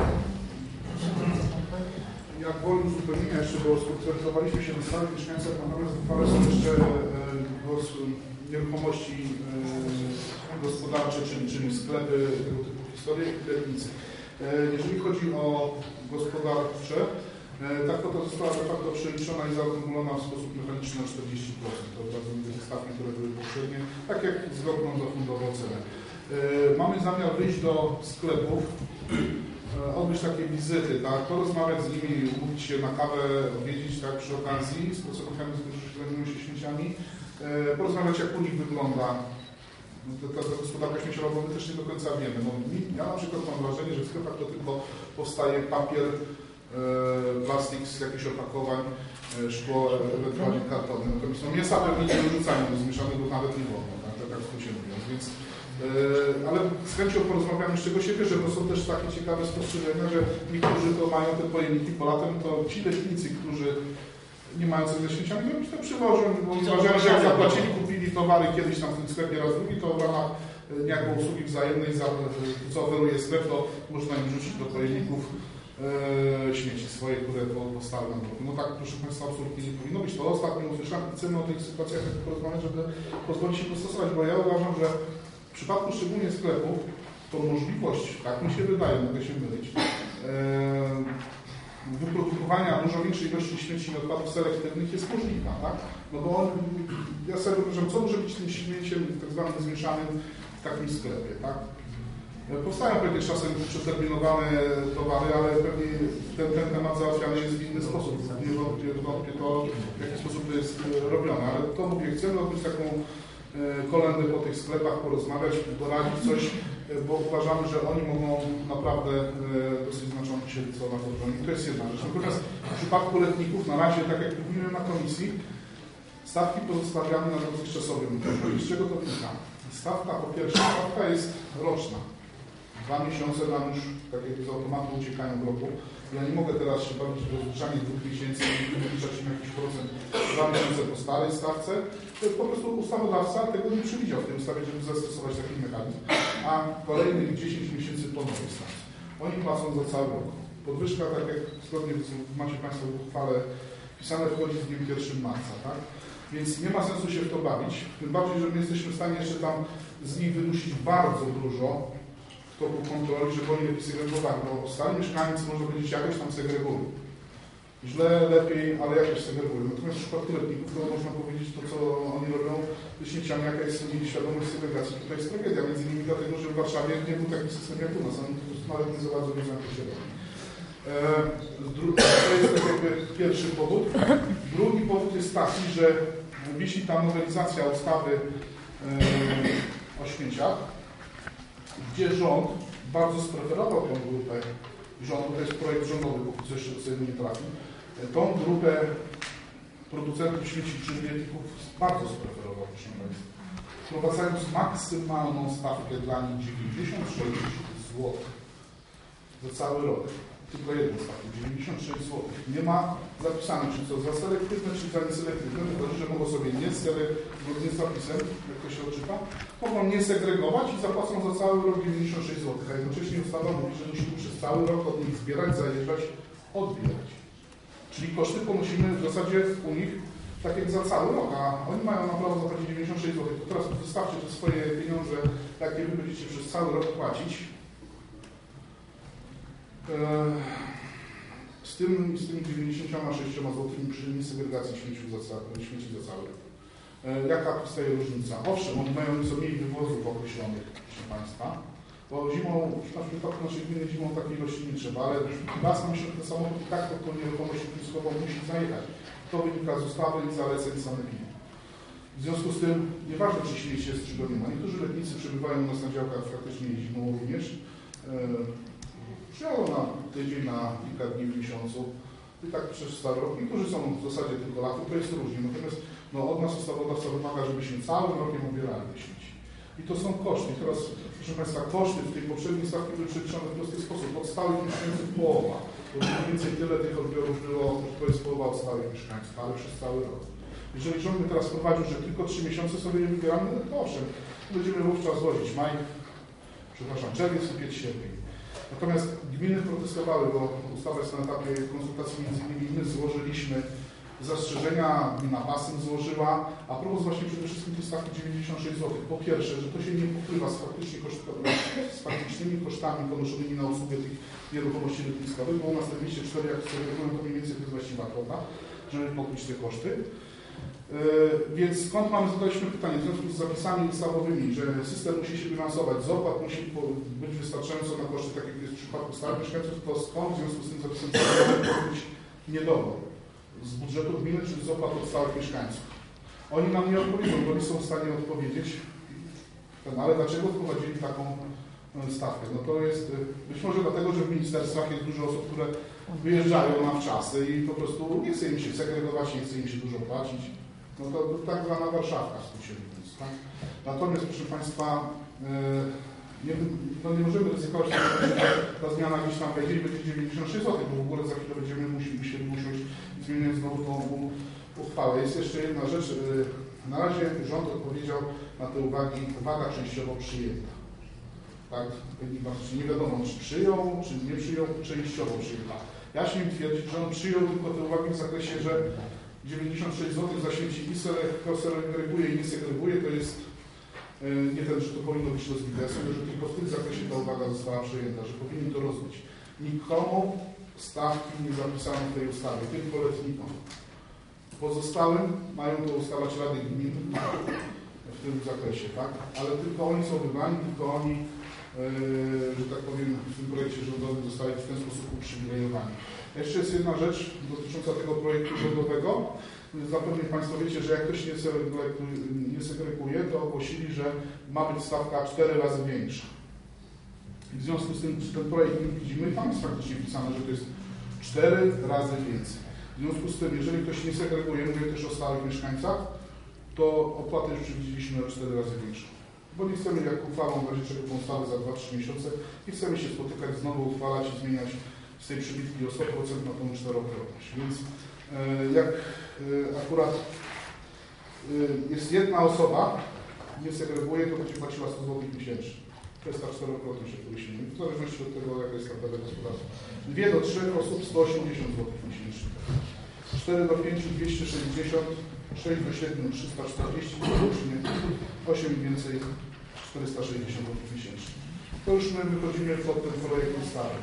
Jak wolno uzupełnienia jeszcze, bo skoncentrowaliśmy się na stałych mieszkańcach, natomiast w uchwale są jeszcze głos nieruchomości e, gospodarcze, czyli, czyli sklepy, tego typu historie i letnicy. E, jeżeli chodzi o gospodarcze, e, ta kwota została de facto przeliczona i zaokrąglona w sposób mechaniczny na czterdzieści procent. To bardzo te stawki, które były poprzednie, tak jak zgodną zafundował cenę. E, mamy zamiar wyjść do sklepów, odbyć takie wizyty, tak, porozmawiać z nimi, umówić się na kawę, odwiedzić tak, przy okazji z pracownikami, którzy zajmują się śmieciami, e, porozmawiać jak u nich wygląda ta, ta, ta gospodarka śmieciowa, bo my też nie do końca wiemy. No, ja na przykład mam wrażenie, że w sklepach to tylko powstaje papier, e, plastik z jakichś opakowań, e, szkło, ewentualnie kartony. Natomiast no, mięsa pewnie nie wyrzucają do zmieszanego nawet nie wolno, tak, tak w skrócie mówiąc, więc ale z chęcią porozmawiamy, z czego się bierze, bo są też takie ciekawe spostrzeżenia, że niektórzy to mają te pojemniki, bo latem to ci leśnicy, którzy nie mają coś ze śmieciami, no to przywożą, bo uważają, że jak zapłacili, kupili towary kiedyś tam w tym sklepie raz drugi, to w ramach niejako usługi wzajemnej, za, co oferuje sklep, to można im rzucić do pojemników e, śmieci swoje, które powstały na drogę. No tak, proszę Państwa, absolutnie nie powinno być. To ostatnio usłyszałem i chcemy o tych sytuacjach porozmawiać, żeby pozwolić się dostosować, bo ja uważam, że w przypadku szczególnie sklepów, to możliwość, tak mi się wydaje, mogę się mylić, e, wyprodukowania dużo większej ilości śmieci i odpadów selektywnych jest możliwa, tak? No bo on, ja sobie wyobrażam, co może być tym śmieciem tak zwanym zmieszanym w takim sklepie, tak? Powstają pewnie czasem przeterminowane towary, ale pewnie ten, ten temat załatwiany jest w inny sposób. Nie wątpię, wątpię to, w jaki sposób to jest robione, ale to mówię, chcemy odbyć taką kolędę po tych sklepach, porozmawiać, doradzić coś, bo uważamy, że oni mogą naprawdę dosyć znacząco co na to zrobić. To jest jedna rzecz. Natomiast w przypadku letników, na razie, tak jak mówiłem na komisji, stawki pozostawiamy na dotychczasowym poziomie. Z czego to wynika? Stawka, po pierwsze, stawka jest roczna. Dwa miesiące nam już, tak jak z automatu, uciekają w roku. Ja nie mogę teraz się bawić w rozliczanie dwóch miesięcy i wyliczać im jakiś procent dwa miesiące po starej stawce. Po prostu ustawodawca tego nie przewidział w tej ustawie, żeby zastosować taki mechanizm, a kolejnych dziesięć miesięcy po nowej stawce. Oni płacą za cały rok. Podwyżka, tak jak zgodnie macie Państwo w uchwale wpisane, wchodzi z dniem pierwszego marca, tak? Więc nie ma sensu się w to bawić, tym bardziej, że my jesteśmy w stanie jeszcze tam z nich wydusić bardzo dużo w toku kontroli, żeby oni lepiej segregowali, bo stali mieszkańcy może powiedzieć jakoś tam segregują. Źle, lepiej, ale jakoś segregują. Natomiast w przypadku letników to można powiedzieć to, co oni robią z śmieciami, jaka jest mieli świadomość segregacji. Tutaj jest tragedia, między innymi dlatego, że w Warszawie nie był taki system jak u nas, oni po prostu nawet nie za bardzo wiedzą, jak to się robi. To jest tak jakby pierwszy powód. Drugi powód jest taki, że wisi ta nowelizacja ustawy o śmieciach, gdzie rząd bardzo spreferował tę grupę rządu, to jest projekt rządowy, póki co jeszcze sobie nie trafił, tą grupę producentów śmieci przymiotników bardzo spreferował, proszę Państwa. Wprowadzając maksymalną stawkę dla nich dziewięćdziesiąt sześć złotych za cały rok. Tylko jedną stawkę, dziewięćdziesiąt sześć złotych. Nie ma zapisane, czy co za selektywne, czy za nieselektywne. Wychodzi, że mogą sobie nie zgodnie z zapisem, jak to się odczyta, mogą nie segregować i zapłacą za cały rok dziewięćdziesiąt sześć złotych. A jednocześnie ustawa mówi, że musimy przez cały rok od nich zbierać, zajeżdżać, odbierać. Czyli koszty ponosimy w zasadzie u nich tak jak za cały rok, a oni mają na prawo zapłacić dziewięćdziesiąt sześć złotych. To teraz wystawcie te swoje pieniądze, jakie wy będziecie przez cały rok płacić. Z tym, z tymi dziewięćdziesięcioma sześcioma złotymi przy segregacji śmieci za, śmieci za cały rok. Jaka powstaje różnica? Owszem, oni mają nieco mniej wywozów określonych, proszę Państwa, bo zimą, na przypadku naszej gminy zimą takiej ilości nie trzeba, ale raz nam się ten samochód i tak tą nieruchomość lotniskową musi zajechać. To wynika z ustawy i zaleceń sanepidu. W związku z tym, nieważne czy śmieci jest, czy go nie ma. Niektórzy letnicy przebywają u nas na działkach faktycznie zimą również. Przyjadą na tydzień, na kilka dni w miesiącu i tak przez cały rok. Niektórzy są w zasadzie tylko lato, to jest różnie. Natomiast no, od nas ustawodawca wymaga, żebyśmy całym rokiem odbierali te śmieci. I to są koszty. I teraz, proszę Państwa, koszty w tej poprzedniej stawce były przeliczone w prosty sposób. Od stałych mieszkańców połowa. Bo mniej więcej tyle tych odbiorów było, to jest połowa od stałych mieszkańców, ale przez cały rok. Jeżeli rząd by teraz prowadził, że tylko trzy miesiące sobie nie wybieramy, no to owszem, będziemy wówczas wozić maj, przepraszam, czerwiec, lipiec, sierpień. Natomiast gminy protestowały, bo ustawa jest na etapie konsultacji między innymi my złożyliśmy zastrzeżenia gmina PASEM złożyła, a propos właśnie przede wszystkim tej stawki dziewięćdziesiąt sześć złotych. Po pierwsze, że to się nie pokrywa z, faktycznie koszt, z faktycznymi kosztami ponoszonymi na usługę tych nieruchomości letniskowych, bo u nas te dwieście cztery, jak sobie mówią, to mniej więcej to jest właściwa kwota, żeby pokryć te koszty. Yy, więc skąd mamy, zadaliśmy pytanie, w związku z zapisami ustawowymi, że system musi się bilansować, z opłat musi być wystarczająco na koszty, tak jak jest w przypadku stałych mieszkańców, to skąd w związku z tym zapisem ustawowym pokryć niedobór? Z budżetu gminy czy z opłat od stałych mieszkańców? Oni nam nie odpowiedzą, bo nie są w stanie odpowiedzieć, ale dlaczego wprowadzili taką stawkę? No to jest być może dlatego, że w ministerstwach jest dużo osób, które wyjeżdżają na wczasy i po prostu nie chce im się segregować, nie chce im się dużo płacić. No to, to tak zwana Warszawka w skrócie mówiąc, tak? Natomiast proszę Państwa, nie, no nie możemy ryzykować, że ta zmiana gdzieś tam wejdzie i będzie dziewięćdziesiąt sześć złotych, bo w ogóle za chwilę będziemy musieli się musieć zmieniać znowu tą uchwałę. Jest jeszcze jedna rzecz. Na razie rząd odpowiedział na te uwagi, uwaga częściowo przyjęta. Tak? Nie wiadomo, czy przyjął, czy nie przyjął, częściowo przyjęta. Ja śmiem twierdzić, że on przyjął tylko te uwagi w zakresie, że dziewięćdziesiąt sześć złotych za śmieci i segreguje i nie segreguje, to jest nie ten, że to powinno być rozbite, że tylko w tym zakresie ta uwaga została przyjęta, że powinni to rozbić. Nikomu stawki nie zapisano w tej ustawie, tylko letnikom. Pozostałym mają to ustalać rady gmin w tym zakresie, tak? Ale tylko oni są wybrani, tylko oni, yy, że tak powiem, w tym projekcie rządowym zostali w ten sposób uprzywilejowani. Jeszcze jest jedna rzecz dotycząca tego projektu rządowego. Zapewne Państwo wiecie, że jak ktoś nie segreguje, nie segreguje, to ogłosili, że ma być stawka cztery razy większa. I w związku z tym ten projekt nie widzimy, tam jest faktycznie wpisane, że to jest cztery razy więcej. W związku z tym, jeżeli ktoś nie segreguje, mówię też o stałych mieszkańcach, to opłatę już przewidzieliśmy na cztery razy większą. Bo nie chcemy jak uchwałą w razie czego ustawy za dwa trzy miesiące, nie chcemy się spotykać, znowu uchwalać i zmieniać z tej przybitki o sto procent na tą czterokrotność. Więc jak akurat jest jedna osoba, nie segreguje, to będzie płaciła sto złotych miesięcznie. To jest ta czterokrotność, o której się mówi, w zależności od tego, jaka jest kapela gospodarstwa. Dwie do trzech osób sto osiemdziesiąt złotych miesięcznie. cztery do pięciu dwieście sześćdziesiąt, sześć do siedmiu trzysta czterdzieści, łącznie osiem i więcej czterysta sześćdziesiąt złotych miesięcznie. To już my wychodzimy pod ten projekt ustawy.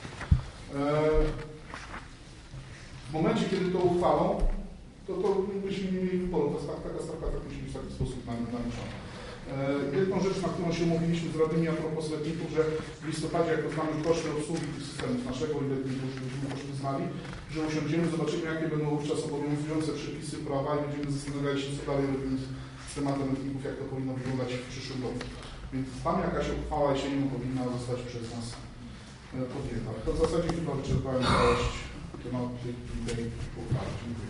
W momencie, kiedy to uchwalą, to, to byśmy nie mieli wyboru. Taka stawka tak musi być w taki sposób naliczona. Jedną rzecz, na którą się umówiliśmy z radnymi a propos letników, że w listopadzie, jak poznamy koszty obsługi tych systemów naszego i letników, żebyśmy koszty znali, że usiądziemy, zobaczymy, jakie będą wówczas obowiązujące przepisy prawa i będziemy zastanawiali się, co dalej robimy z tematem letników, jak to powinno wyglądać w przyszłym roku. Więc tam jakaś uchwała jesienią powinna zostać przez nas podjęta. To w zasadzie chyba wyczerpałem całość tematu tej uchwały. Dziękuję.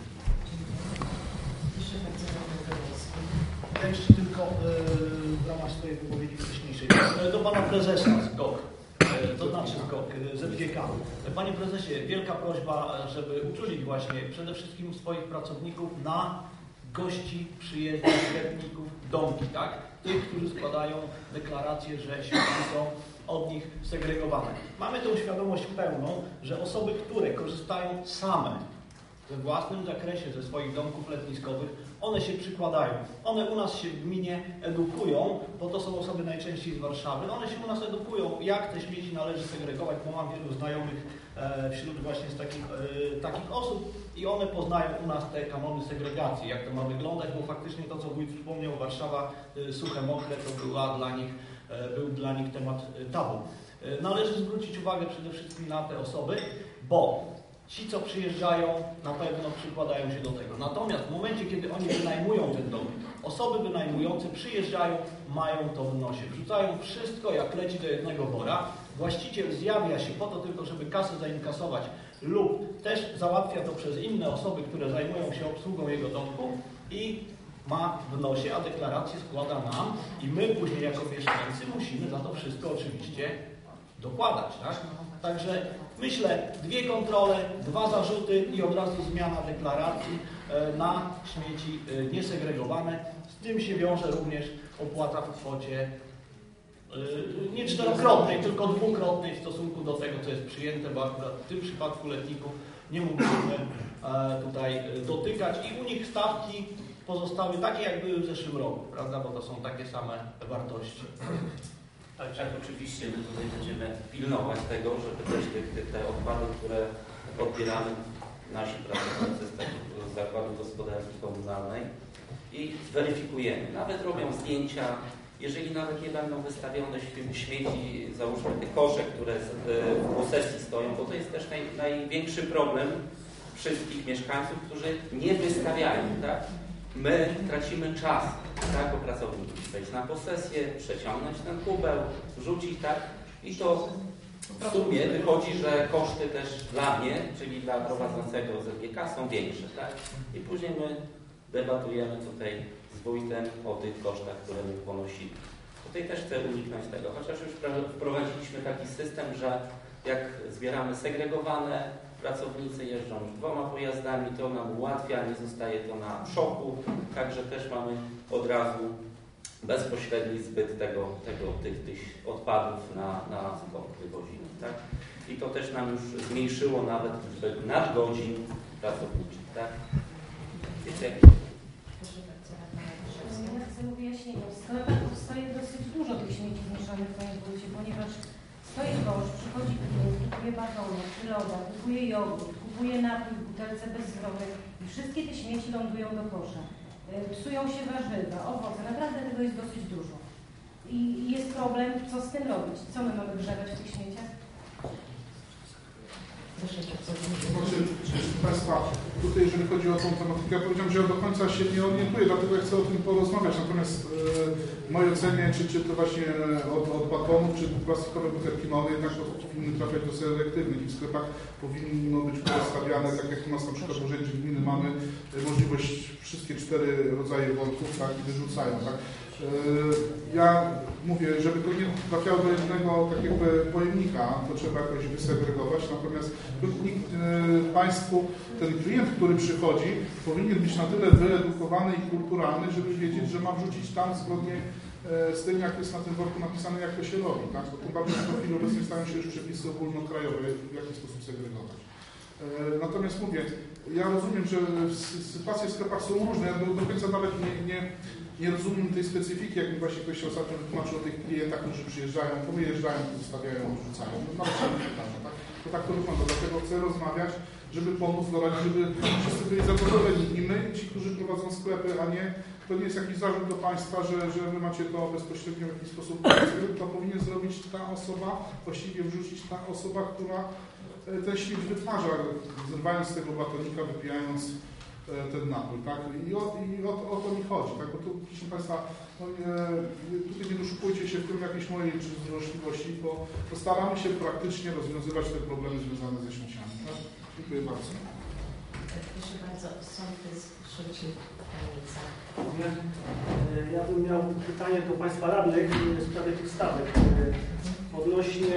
Ja jeszcze tylko yy, w ramach swojej wypowiedzi wcześniejszej do Pana Prezesa z G O K, yy, to znaczy z G O K, yy, Z G K. Panie Prezesie, wielka prośba, żeby uczulić właśnie przede wszystkim swoich pracowników na gości przyjezdnych, letników, domki, tak? Tych, którzy składają deklarację, że śmieci są od nich segregowane. Mamy tę świadomość pełną, że osoby, które korzystają same we własnym zakresie ze swoich domków letniskowych, one się przykładają. One u nas się w gminie edukują, bo to są osoby najczęściej z Warszawy. One się u nas edukują, jak te śmieci należy segregować, bo mam wielu znajomych e, wśród właśnie z takich, e, takich osób i one poznają u nas te kanony segregacji, jak to ma wyglądać, bo faktycznie to, co wójt wspomniał, Warszawa e, suche, mokre, to była dla nich, e, był dla nich temat e, tabu. E, należy zwrócić uwagę przede wszystkim na te osoby, bo ci, co przyjeżdżają, na pewno przykładają się do tego. Natomiast w momencie, kiedy oni wynajmują ten dom, osoby wynajmujące przyjeżdżają, mają to w nosie. Wrzucają wszystko, jak leci do jednego wora. Właściciel zjawia się po to tylko, żeby kasę zainkasować lub też załatwia to przez inne osoby, które zajmują się obsługą jego domku i ma w nosie, a deklarację składa nam i my później jako mieszkańcy musimy za to wszystko oczywiście dokładać, tak? Także myślę, dwie kontrole, dwa zarzuty i od razu zmiana deklaracji na śmieci niesegregowane. Z tym się wiąże również opłata w kwocie nie czterokrotnej, tylko dwukrotnej w stosunku do tego, co jest przyjęte, bo akurat w tym przypadku letników nie mogliśmy e, tutaj dotykać i u nich stawki pozostały takie, jak były w zeszłym roku, prawda, bo to są takie same wartości. Tak, tak, oczywiście my tutaj będziemy pilnować tego, żeby też te, te odpady, które odbieramy nasi pracownicy z tego zakładu gospodarki komunalnej i zweryfikujemy. Nawet robią zdjęcia, jeżeli nawet nie będą wystawione śmieci, załóżmy te kosze, które w posesji stoją, bo to jest też naj, największy problem wszystkich mieszkańców, którzy nie wystawiają, tak? My tracimy czas, tak, bo pracownik wejść na posesję, przeciągnąć ten kubeł, wrzucić, tak? I to w sumie wychodzi, że koszty też dla mnie, czyli dla prowadzącego Z G K są większe, tak? I później my debatujemy tutaj z wójtem o tych kosztach, które my ponosimy. Tutaj też chcę uniknąć tego, chociaż już wprowadziliśmy taki system, że jak zbieramy segregowane, pracownicy jeżdżą dwoma pojazdami, to nam ułatwia, nie zostaje to na szoku, także też mamy od razu bezpośredni zbyt tego, tego, tych, tych odpadów na, na skok wywozimy, tak? I to też nam już zmniejszyło nawet liczbę nadgodzin pracowniczych, tak? Wiecie? Ja chcę wyjaśnienia. W sklepach powstaje dosyć dużo tych śmieci zmieszanych w moim wójcie, ponieważ stoi kosz, przychodzi klient, kupuje batonik, loda, kupuje jogurt, kupuje napój w butelce bezdrowych i wszystkie te śmieci lądują do kosza. Psują się warzywa, owoce, naprawdę tego jest dosyć dużo. I jest problem, co z tym robić? Co my mamy grzewać w tych śmieciach? Proszę Państwa, tutaj jeżeli chodzi o tą tematykę, ja powiedziałem, że ja do końca się nie orientuję, dlatego ja chcę o tym porozmawiać. Natomiast e, w mojej ocenie, czy, czy to właśnie od, od batonów, czy plastikowe butelki małe, jednak to powinny trafiać do selektywnych i w sklepach powinno być postawiane, tak jak u nas na przykład w Urzędzie Gminy mamy możliwość wszystkie cztery rodzaje worków, tak, i wyrzucają, tak. Ja mówię, żeby to nie trafiało do jednego tak jakby pojemnika, to trzeba jakoś wysegregować, natomiast nikt, Państwu, ten klient, który przychodzi, powinien być na tyle wyedukowany i kulturalny, żeby wiedzieć, że ma wrzucić tam zgodnie z tym, jak jest na tym worku napisane, jak to się robi, tak? Bo tym bardziej w tej chwili obecnie stają się już przepisy ogólnokrajowe, w jaki sposób segregować. Natomiast mówię, ja rozumiem, że sytuacje w sklepach są różne, ja do, do końca nawet nie, nie, nie rozumiem tej specyfiki, jak mi właśnie ktoś się ostatnio wytłumaczył o tych klientach, którzy przyjeżdżają, to wyjeżdżają, to zostawiają, wrzucają. No, nawet się nie pytania, tak? To tak to wygląda, dlatego chcę rozmawiać, żeby pomóc, doradzić, żeby wszyscy byli zadowoleni i my, ci, którzy prowadzą sklepy, a nie, to nie jest jakiś zarzut do Państwa, że, że Wy macie to bezpośrednio w jakiś sposób, to powinien zrobić ta osoba, właściwie wrzucić ta osoba, która ten śmieć wytwarza, zrywając z tego batonika, wypijając ten napój, tak? I, o, i o, o to mi chodzi, tak? Bo tu, proszę Państwa, no nie, tutaj nie doszukujcie się w tym jakiejś mojej czy złośliwości, bo postaramy się praktycznie rozwiązywać te problemy związane ze śmieciami, tak? Dziękuję bardzo. Proszę bardzo, sołtys Szulcik, Kamienica. Ja bym miał pytanie do Państwa radnych w sprawie tych stawek. Odnośnie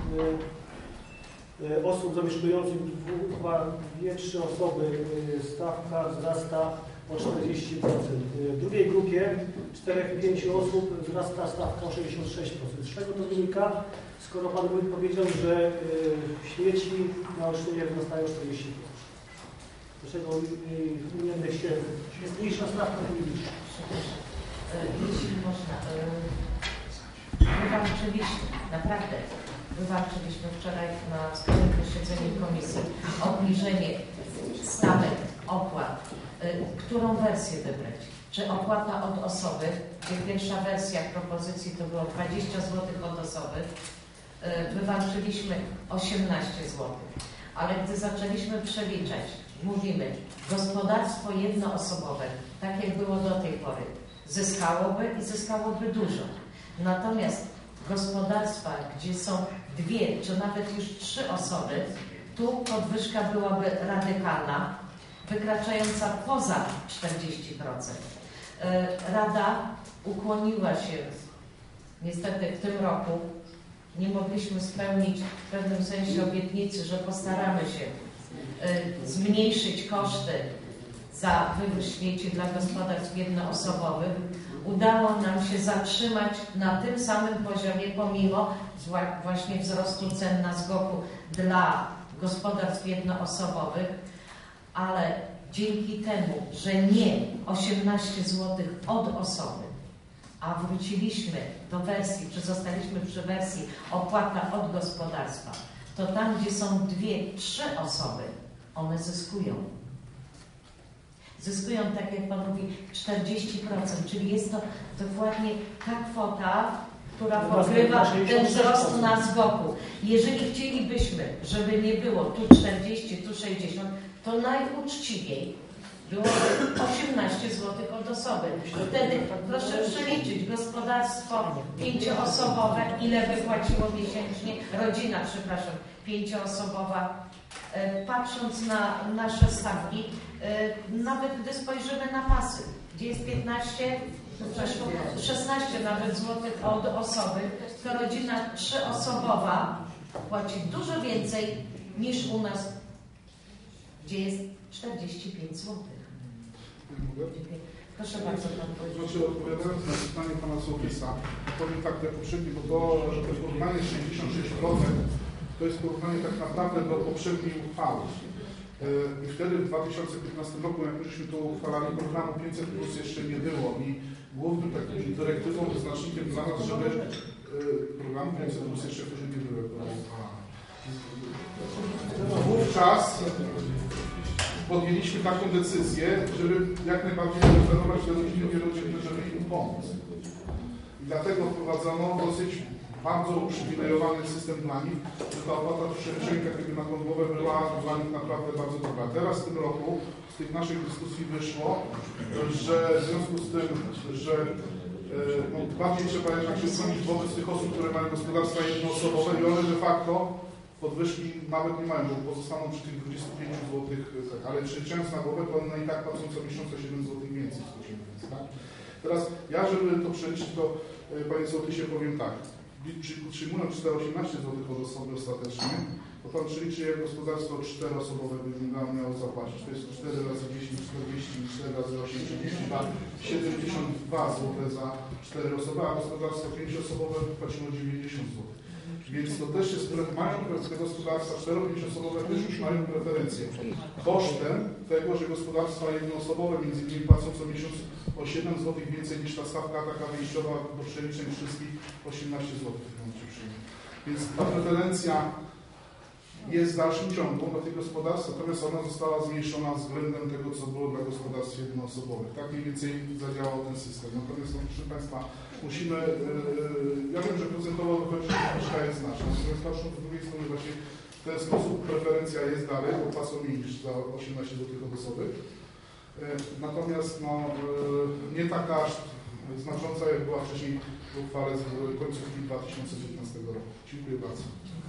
osób zamieszkujących dwie, trzy osoby stawka wzrasta o czterdzieści procent. W drugiej grupie czterech, pięciu osób wzrasta stawka o sześćdziesiąt sześć procent. Z czego to wynika, skoro Pan Wójt powiedział, że śmieci na Olsztynie wzrastają czterdzieści procent? Dlaczego w innych się jest mniejsza stawka niż Jeśli można, wywalczyliśmy, naprawdę, wywalczyliśmy wczoraj na wspólnym posiedzeniu komisji obniżenie stawek opłat. Którą wersję wybrać? Czy opłata od osoby, gdzie pierwsza wersja propozycji to było dwadzieścia złotych od osoby, wywalczyliśmy osiemnaście złotych. Ale gdy zaczęliśmy przeliczać, mówimy, gospodarstwo jednoosobowe, tak jak było do tej pory, zyskałoby i zyskałoby dużo. Natomiast gospodarstwa, gdzie są dwie, czy nawet już trzy osoby, tu podwyżka byłaby radykalna, wykraczająca poza czterdzieści procent. Rada ukłoniła się, niestety w tym roku nie mogliśmy spełnić w pewnym sensie obietnicy, że postaramy się zmniejszyć koszty za wywóz śmieci dla gospodarstw jednoosobowych. Udało nam się zatrzymać na tym samym poziomie, pomimo właśnie wzrostu cen na zgoku dla gospodarstw jednoosobowych, ale dzięki temu, że nie osiemnaście złotych od osoby, a wróciliśmy do wersji, czy zostaliśmy przy wersji opłata od gospodarstwa, to tam, gdzie są dwie, trzy osoby, one zyskują. Zyskują, tak jak Pan mówi, czterdzieści procent, czyli jest to dokładnie ta kwota, która pokrywa ten wzrost na zgoku. Jeżeli chcielibyśmy, żeby nie było tu czterdzieści, tu sześćdziesiąt, to najuczciwiej byłoby osiemnaście złotych od osoby. Wtedy proszę przeliczyć gospodarstwo pięcioosobowe, ile wypłaciło miesięcznie, rodzina, przepraszam, pięcioosobowa. Patrząc na nasze stawki, nawet gdy spojrzymy na pasy, gdzie jest piętnaście, szesnaście nawet złotych od osoby, to rodzina trzyosobowa płaci dużo więcej niż u nas, gdzie jest czterdzieści pięć złotych. Proszę bardzo, Pan powiedzieć. Znaczy, odpowiadając na pytanie Pana Sołtysa, powiem tak jak poprzedni, bo to, że to porównanie sześćdziesiąt sześć procent to jest porównanie tak naprawdę do poprzedniej uchwały. I wtedy w dwa tysiące piętnastym roku, jak myśmy to uchwalali, programu pięćset plus jeszcze nie było i głównym takim dyrektywą, wyznacznikiem dla nas, żeby programu pięćset plus jeszcze wtedy nie było uchwalane. Wówczas podjęliśmy taką decyzję, żeby jak najbardziej realizować te rodziny rodzinne, żeby im pomóc. I dlatego wprowadzono dosyć bardzo uprzywilejowany system dla nich, że ta opłata przeliczenia jakby na tą głowę była dla nich naprawdę bardzo dobra. Teraz w tym roku z tych naszych dyskusji wyszło, że w związku z tym, że no, bardziej trzeba jednak się chronić wobec tych osób, które mają gospodarstwa jednoosobowe i one de facto podwyżki nawet nie mają, bo pozostaną przy tych dwudziestu pięciu złotych, tak, ale przeliczając na głowę, to one i tak płacą co miesiąc o siedem złotych więcej. Tak? Teraz ja, żeby to przeliczyć, to Panie Sołtysie powiem tak. Przyjmując czterysta osiemnaście złotych od osoby ostatecznie, to Pan przeliczy, jak gospodarstwo czteroosobowe by miało zapłacić. To jest cztery razy dziesięć, czterdzieści, cztery razy osiem, trzydzieści, siedemdziesiąt dwa złote za cztery osoby, a gospodarstwo pięcioosobowe płaciło dziewięćdziesiąt złotych. Więc to też jest, mają te gospodarstwa cztero-, pięcioosobowe też już mają preferencje. Kosztem tego, że gospodarstwa jednoosobowe między innymi płacą co miesiąc o siedem złotych więcej niż ta stawka taka wyjściowa do przeliczeń wszystkich osiemnaście złotych. Więc ta preferencja jest w dalszym ciągu dla tych gospodarstw, natomiast ona została zmniejszona względem tego, co było dla gospodarstw jednoosobowych. Tak mniej więcej zadziałał ten system. Natomiast, no, proszę Państwa, musimy, yy, ja wiem, że procentowo wychodzi, że podwyżka jest znaczna, natomiast patrząc z drugiej strony właśnie w ten sposób preferencja jest dalej, bo płacą mniej niż za osiemnaście złotych od osoby. Yy, natomiast no, yy, nie taka aż znacząca, jak była wcześniej w uchwale z końcówki dwa tysiące piętnastego roku. Dziękuję bardzo.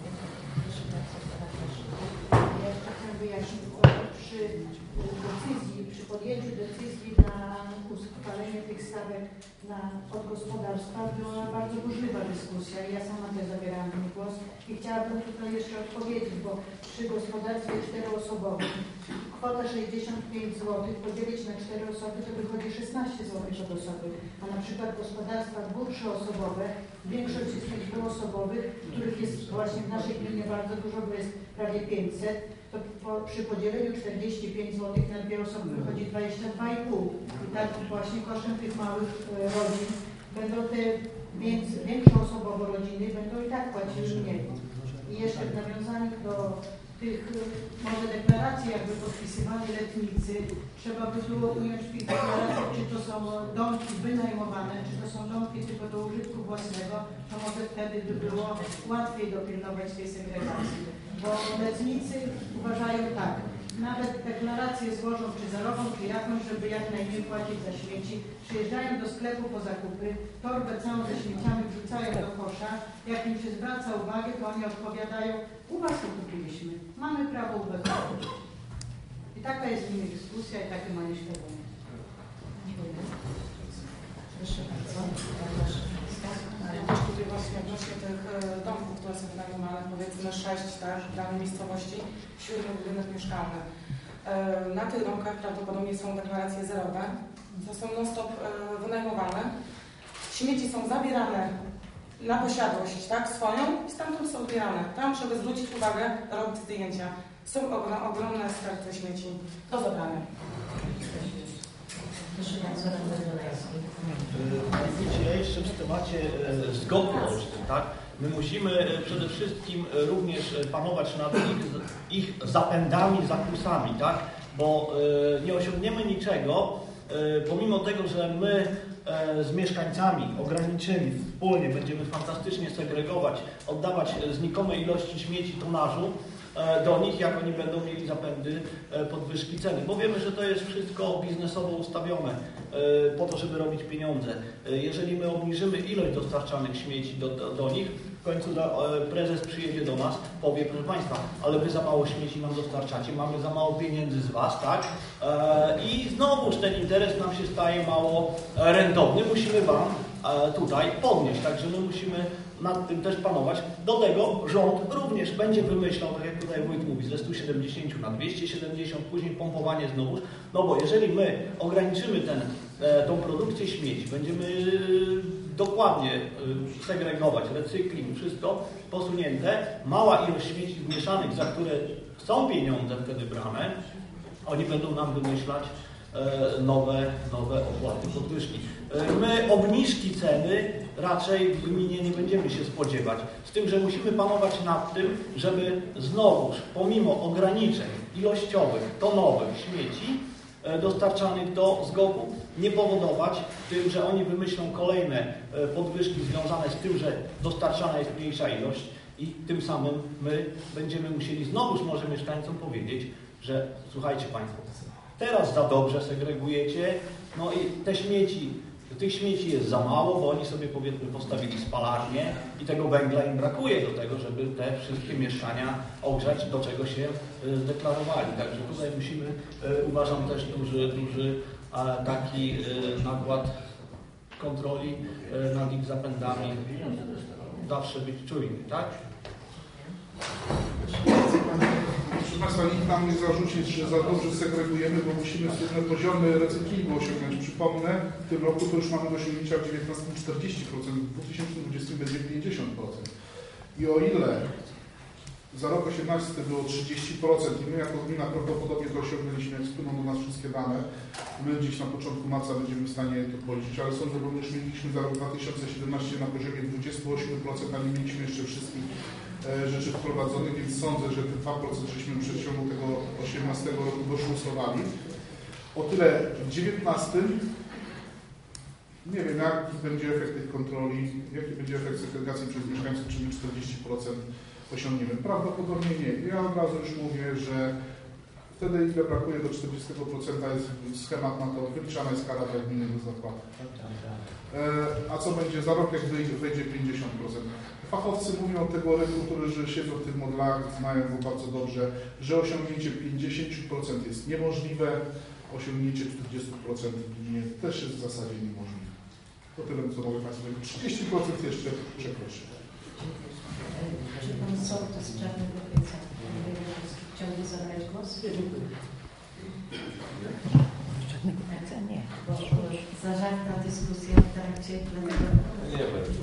Ja chciałam wyjaśnić, bo przy decyzji, przy podjęciu decyzji na ustalenie tych stawek na od gospodarstwa była bardzo burzliwa dyskusja i ja sama też zabierałam ten głos i chciałabym tutaj jeszcze odpowiedzieć, bo przy gospodarstwie czteroosobowym kwota sześćdziesiąt pięć złotych podzielić na cztery osoby to wychodzi szesnaście złotych od osoby, a na przykład gospodarstwa dwu-, trzyosobowe, większość z tych dwuosobowych, których jest właśnie w naszej gminie bardzo dużo, bo jest prawie pięćset, to po, przy podzieleniu czterdzieści pięć złotych na dwie osoby wychodzi dwadzieścia dwa i pół. I tak właśnie kosztem tych małych e, rodzin będą te więc, większoosobowe rodziny będą i tak płaciły mniej. I jeszcze w nawiązaniu do tych może deklaracji jakby podpisywali letnicy, trzeba by było ująć w tych deklaracjach, czy to są domki wynajmowane, czy to są domki tylko do użytku własnego, to może wtedy by było łatwiej dopilnować tej segregacji. Bo letnicy uważają tak, nawet deklarację złożą, czy zerową, czy jakąś, żeby jak najmniej płacić za śmieci, przyjeżdżają do sklepu po zakupy, torbę całą ze śmieciami wrzucają do kosza, jak im się zwraca uwagę, to oni odpowiadają, u was to kupiliśmy, mamy prawo ubezpieczyć. I taka jest z nimi dyskusja i takie mają świadomość. Dziękuję. Proszę bardzo. Też tutaj właśnie odnośnie tych domków, które są wynajmowane, powiedzmy sześć, tak, w danej miejscowości, siódmy budynek mieszkalny. Na tych domkach prawdopodobnie są deklaracje zerowe, to są non-stop wynajmowane. Śmieci są zabierane na posiadłość, tak, swoją i stamtąd są odbierane. Tam, żeby zwrócić uwagę, robić zdjęcia. Są ogrom, ogromne skarby śmieci do zabrania. Proszę bardzo, radny Dolejski. Ja jeszcze w temacie zgody rocznych, tak? My musimy przede wszystkim również panować nad ich, ich zapędami, zakusami, tak? Bo nie osiągniemy niczego, pomimo tego, że my z mieszkańcami ograniczymi wspólnie będziemy fantastycznie segregować, oddawać znikome ilości śmieci, tonażu do nich, jak oni będą mieli zapędy podwyżki ceny. Bo wiemy, że to jest wszystko biznesowo ustawione po to, żeby robić pieniądze. Jeżeli my obniżymy ilość dostarczanych śmieci do, do, do nich, w końcu prezes przyjedzie do nas, powie, proszę Państwa, ale Wy za mało śmieci nam dostarczacie, mamy za mało pieniędzy z Was, tak? I znowuż ten interes nam się staje mało rentowny, musimy Wam tutaj podnieść, także my musimy nad tym też panować. Do tego rząd również będzie wymyślał, tak jak tutaj wójt mówi, ze stu siedemdziesięciu na dwieście siedemdziesiąt, później pompowanie znowuż, no bo jeżeli my ograniczymy ten, tą produkcję śmieci, będziemy dokładnie segregować, recykling, wszystko posunięte, mała ilość śmieci zmieszanych, za które są pieniądze wtedy brane, oni będą nam wymyślać nowe, nowe opłaty, podwyżki. My obniżki ceny raczej w gminie nie będziemy się spodziewać. Z tym, że musimy panować nad tym, żeby znowuż, pomimo ograniczeń ilościowych, tonowych śmieci dostarczanych do zgopu, nie powodować tym, że oni wymyślą kolejne podwyżki związane z tym, że dostarczana jest mniejsza ilość i tym samym my będziemy musieli znowuż może mieszkańcom powiedzieć, że słuchajcie Państwo, teraz za dobrze segregujecie, no i te śmieci, tych śmieci jest za mało, bo oni sobie powiedzmy postawili spalarnię i tego węgla im brakuje do tego, żeby te wszystkie mieszkania ogrzać, do czego się zdeklarowali. Także tutaj musimy, uważam, też duży, duży taki nakład kontroli nad ich zapędami zawsze być czujny, tak? Proszę Państwa, nikt nam nie zarzuci, że za dobrze segregujemy, bo musimy pewne poziomy recyklingu osiągnąć. Przypomnę, w tym roku to już mamy do osiągnięcia w dziewiętnastym czterdzieści procent, w dwa tysiące dwudziestym będzie pięćdziesiąt procent. I o ile za rok osiemnasty było trzydzieści procent i my jako gmina prawdopodobnie to osiągnęliśmy, jak spłyną do nas wszystkie dane, my gdzieś na początku marca będziemy w stanie to policzyć, ale sądzę, bo już mieliśmy za rok dwa tysiące siedemnasty na poziomie dwudziestu ośmiu procent, a nie mieliśmy jeszcze wszystkich rzeczy wprowadzonych, więc sądzę, że te dwa procent żeśmy w przeciągu tego osiemnastego roku doszlusowali. O tyle w dziewiętnastym nie wiem, jaki będzie efekt tych kontroli, jaki będzie efekt segregacji przez mieszkańców, czyli czterdzieści procent osiągniemy. Prawdopodobnie nie. Ja od razu już mówię, że wtedy ile brakuje do czterdziestu procent jest schemat na to, wyliczana jest kara dla gminy do zapłaty. Tak? A co będzie za rok, jak wejdzie pięćdziesiąt procent? Fachowcy mówią od tego rynku, którzy siedzą w tych modelach, znają go bardzo dobrze, że osiągnięcie pięćdziesiąt procent jest niemożliwe, osiągnięcie czterdzieści procent w gminie też jest w zasadzie niemożliwe. To tyle, co mogę Państwu powiedzieć. trzydzieści procent jeszcze przekroczy. Czy Pan Sołtys z Czarnego Pieca chciałby zabrać głos? Nie. Bo zażarta dyskusja w trakcie plennego. Nie będzie.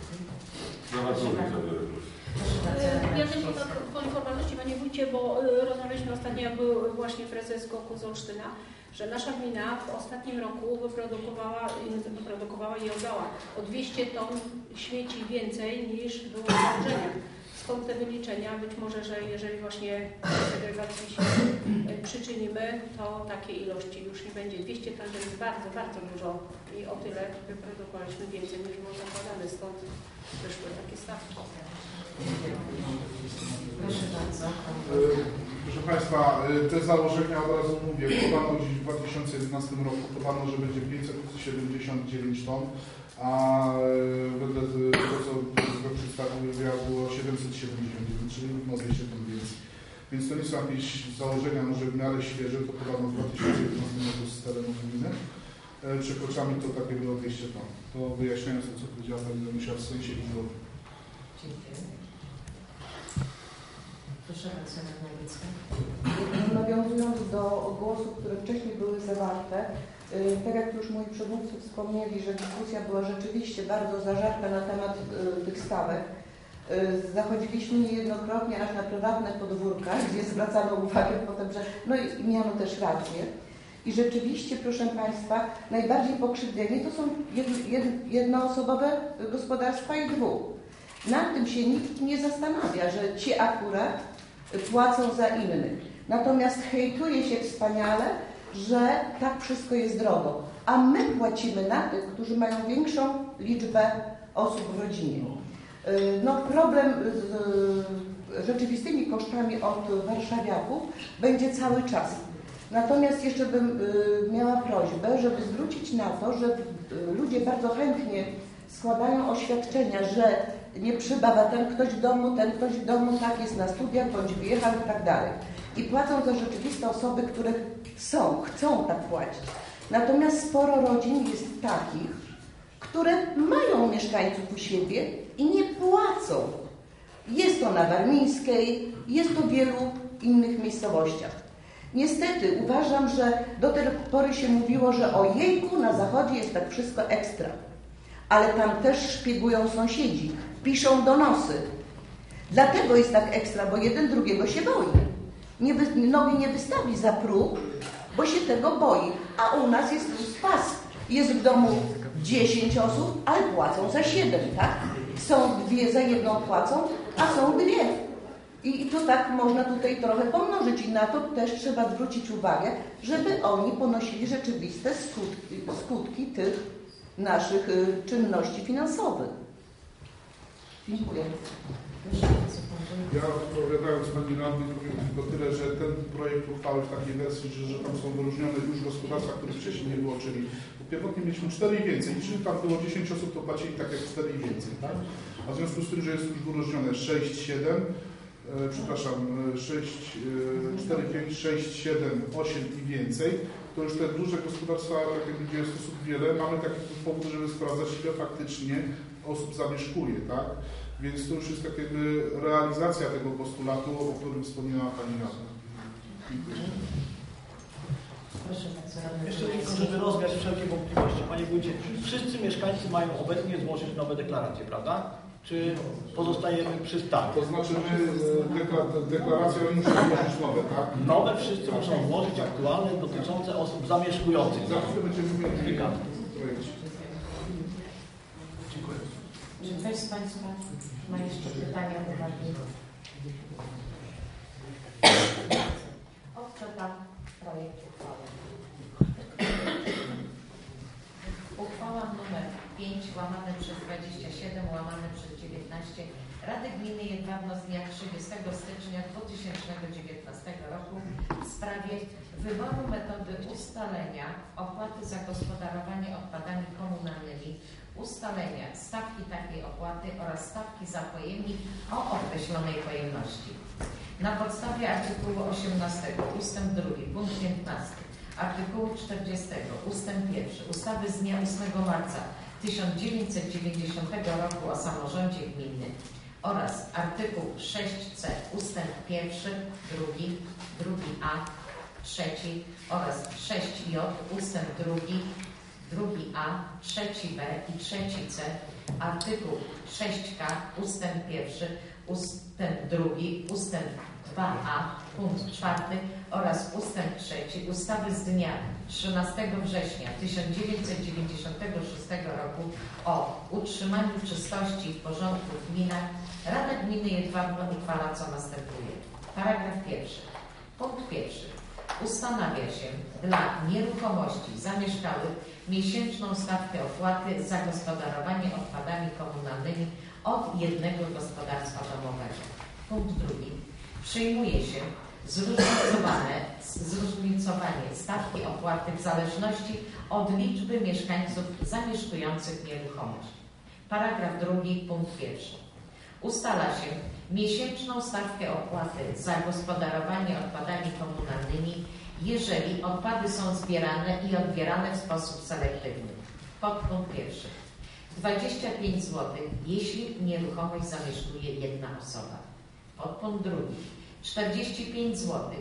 Ja tylko tak po informalności, Panie Wójcie, bo rozmawialiśmy ostatnio, jak był właśnie prezes Goku z Olsztyna, że nasza gmina w ostatnim roku wyprodukowała, wyprodukowała i oddała o dwieście ton śmieci więcej niż było założeniem. Stąd te wyliczenia, być może, że jeżeli właśnie do segregacji się przyczynimy, to takiej ilości już nie będzie. dwieście ton to jest bardzo, bardzo dużo i o tyle wyprodukowaliśmy więcej niż było zakładane, stąd wyszły takie stawki. Proszę bardzo. Proszę Państwa, te założenia od razu mówię, podano dziś w dwa tysiące jedenastym roku, podano, że będzie pięćset siedemdziesiąt dziewięć ton, a wedle tego, co przedstawił wywiad, było siedemset siedemdziesiąt dziewięć, czyli równo dwieście ton więcej. Więc to nie są jakieś założenia może w miarę świeże, to podano w dwa tysiące jedenastym roku z terenu gminy. Przekroczamy to takie było dwieście ton. To wyjaśniając to, co powiedziała Pani Danusia w sensie liczbowym. Dziękuję. Proszę bardzo, Nowicka. Nawiązując do głosów, które wcześniej były zawarte, Tak jak już moi przedmówcy wspomnieli, że dyskusja była rzeczywiście bardzo zażarta na temat tych stawek. Zachodziliśmy niejednokrotnie aż na prywatne podwórka, gdzie zwracano uwagę potem, że no i miano też rację. I rzeczywiście, proszę Państwa, najbardziej pokrzywdzeni to są jednoosobowe gospodarstwa i dwóch. Nad tym się nikt nie zastanawia, że ci akurat płacą za innych. Natomiast hejtuje się wspaniale, że tak wszystko jest drogo. A my płacimy na tych, którzy mają większą liczbę osób w rodzinie. No, problem z rzeczywistymi kosztami od warszawiaków będzie cały czas. Natomiast jeszcze bym miała prośbę, żeby zwrócić na to, że ludzie bardzo chętnie składają oświadczenia, że nie przybywa ten ktoś w domu, ten ktoś w domu, tak jest na studiach, bądź wyjechał i tak dalej. I płacą za rzeczywiste osoby, które są, chcą tak płacić. Natomiast sporo rodzin jest takich, które mają mieszkańców u siebie i nie płacą. Jest to na Warmińskiej, jest to w wielu innych miejscowościach. Niestety uważam, że do tej pory się mówiło, że o jejku, na zachodzie jest tak wszystko ekstra. Ale tam też szpiegują sąsiedzi, piszą donosy. Dlatego jest tak ekstra, bo jeden drugiego się boi. Nie wy, nogi nie wystawi za próg, bo się tego boi. A u nas jest tu spas. Jest w domu dziesięć osób, ale płacą za siedem, tak? Są dwie za jedną płacą, a są dwie. I to tak można tutaj trochę pomnożyć i na to też trzeba zwrócić uwagę, żeby oni ponosili rzeczywiste skutki, skutki tych naszych y, czynności finansowych. Dziękuję. Ja odpowiadając Pani Radnej powiem tylko tyle, że ten projekt uchwały w takiej wersji, że, że tam są wyróżnione już gospodarstwa, których wcześniej nie było, czyli pierwotnie mieliśmy cztery i więcej. Jeżeli tam było dziesięć osób, to płacili tak jak cztery i więcej, tak? A w związku z tym, że jest już wyróżnione sześć, siedem, e, przepraszam, sześć, cztery, pięć, sześć, siedem, osiem i więcej, to już te duże gospodarstwa, tak jakby gdzie jest osób wiele, mamy taki powód, żeby sprawdzać, ile faktycznie osób zamieszkuje, tak? Więc to już jest tak jakby realizacja tego postulatu, o którym wspomniała Pani Radna. Jeszcze tylko, żeby rozwiać wszelkie wątpliwości. Panie Wójcie, wszyscy mieszkańcy mają obecnie złożyć nowe deklaracje, prawda? Czy pozostajemy przy stanie? To znaczy my deklaracje muszą złożyć nowe, tak? Nowe wszyscy muszą złożyć aktualne dotyczące osób zamieszkujących. Za chwilę będziemy mówili o projekcie. Dziękuję. Czy ktoś z Państwa ma jeszcze pytania do Pani? Odczytam projekt uchwały. Uchwała nr pięć łamane przez dwadzieścia siedem łamane przez dziewiętnaście Rady Gminy Jedwabno z dnia trzydziestego stycznia dwa tysiące dziewiętnastego roku w sprawie wyboru metody ustalenia opłaty za gospodarowanie odpadami komunalnymi, ustalenia stawki takiej opłaty oraz stawki za pojemnik o określonej pojemności. Na podstawie artykułu osiemnastego ustęp drugi punkt piętnasty, artykułu czterdziestego ustęp pierwszy ustawy z dnia ósmego marca tysiąc dziewięćset dziewięćdziesiątego roku o samorządzie gminnym oraz artykuł sześć c ustęp pierwszy, drugi, drugi a, trzeci oraz sześć j ustęp drugi, drugi a, trzeci b i trzeci c, artykuł sześć k ustęp pierwszy, ustęp drugi, ustęp dwa a, punkt czwarty oraz ustęp trzeci ustawy z dnia trzynastego września tysiąc dziewięćset dziewięćdziesiątego szóstego roku o utrzymaniu czystości i porządku w gminach Rada Gminy Jedwabno uchwala, co następuje. Paragraf pierwszy. Punkt pierwszy. Ustanawia się dla nieruchomości zamieszkałych miesięczną stawkę opłaty za gospodarowanie odpadami komunalnymi od jednego gospodarstwa domowego. Punkt drugi. Przyjmuje się zróżnicowane, zróżnicowanie stawki opłaty w zależności od liczby mieszkańców zamieszkujących nieruchomość. Paragraf drugi, punkt pierwszy. Ustala się miesięczną stawkę opłaty za gospodarowanie odpadami komunalnymi, jeżeli odpady są zbierane i odbierane w sposób selektywny. Podpunkt pierwszy. dwadzieścia pięć złotych, jeśli nieruchomość zamieszkuje jedna osoba. Podpunkt drugi. czterdzieści pięć złotych,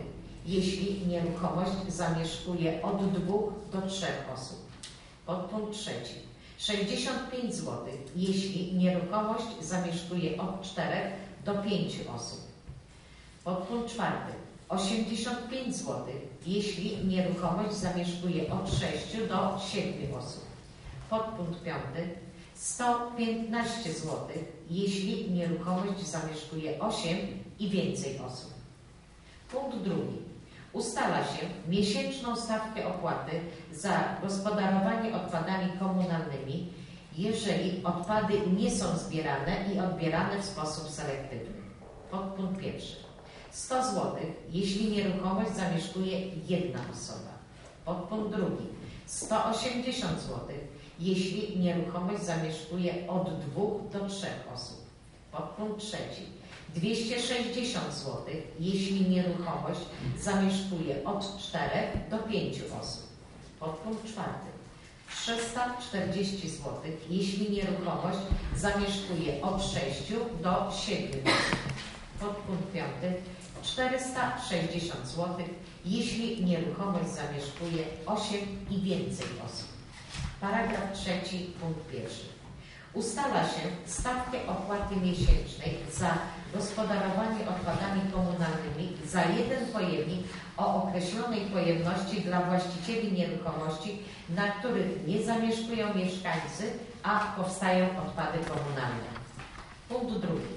jeśli nieruchomość zamieszkuje od dwóch do trzech osób. Podpunkt trzeci. sześćdziesiąt pięć złotych, jeśli nieruchomość zamieszkuje od czterech do pięciu osób. Podpunkt czwarty. osiemdziesiąt pięć złotych, jeśli nieruchomość zamieszkuje od sześciu do siedmiu osób. Podpunkt piąty. sto piętnaście złotych, jeśli nieruchomość zamieszkuje osiem i więcej osób. Punkt drugi. Ustala się miesięczną stawkę opłaty za gospodarowanie odpadami komunalnymi, jeżeli odpady nie są zbierane i odbierane w sposób selektywny. Podpunkt pierwszy. sto złotych, jeśli nieruchomość zamieszkuje jedna osoba. Podpunkt drugi. sto osiemdziesiąt złotych, jeśli nieruchomość zamieszkuje od dwóch do trzech osób. Podpunkt trzeci. dwieście sześćdziesiąt złotych, jeśli nieruchomość zamieszkuje od czterech do pięciu osób. Podpunkt czwarty. trzysta czterdzieści złotych, jeśli nieruchomość zamieszkuje od sześciu do siedmiu osób. Podpunkt piąty. czterysta sześćdziesiąt złotych, jeśli nieruchomość zamieszkuje osiem i więcej osób. Paragraf trzeci, punkt pierwszy. Ustala się stawkę opłaty miesięcznej za gospodarowanie odpadami komunalnymi za jeden pojemnik o określonej pojemności dla właścicieli nieruchomości, na których nie zamieszkują mieszkańcy, a powstają odpady komunalne. Punkt drugi.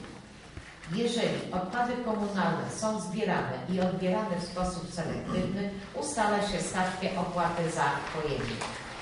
Jeżeli odpady komunalne są zbierane i odbierane w sposób selektywny, ustala się stawkę opłaty za pojemnik.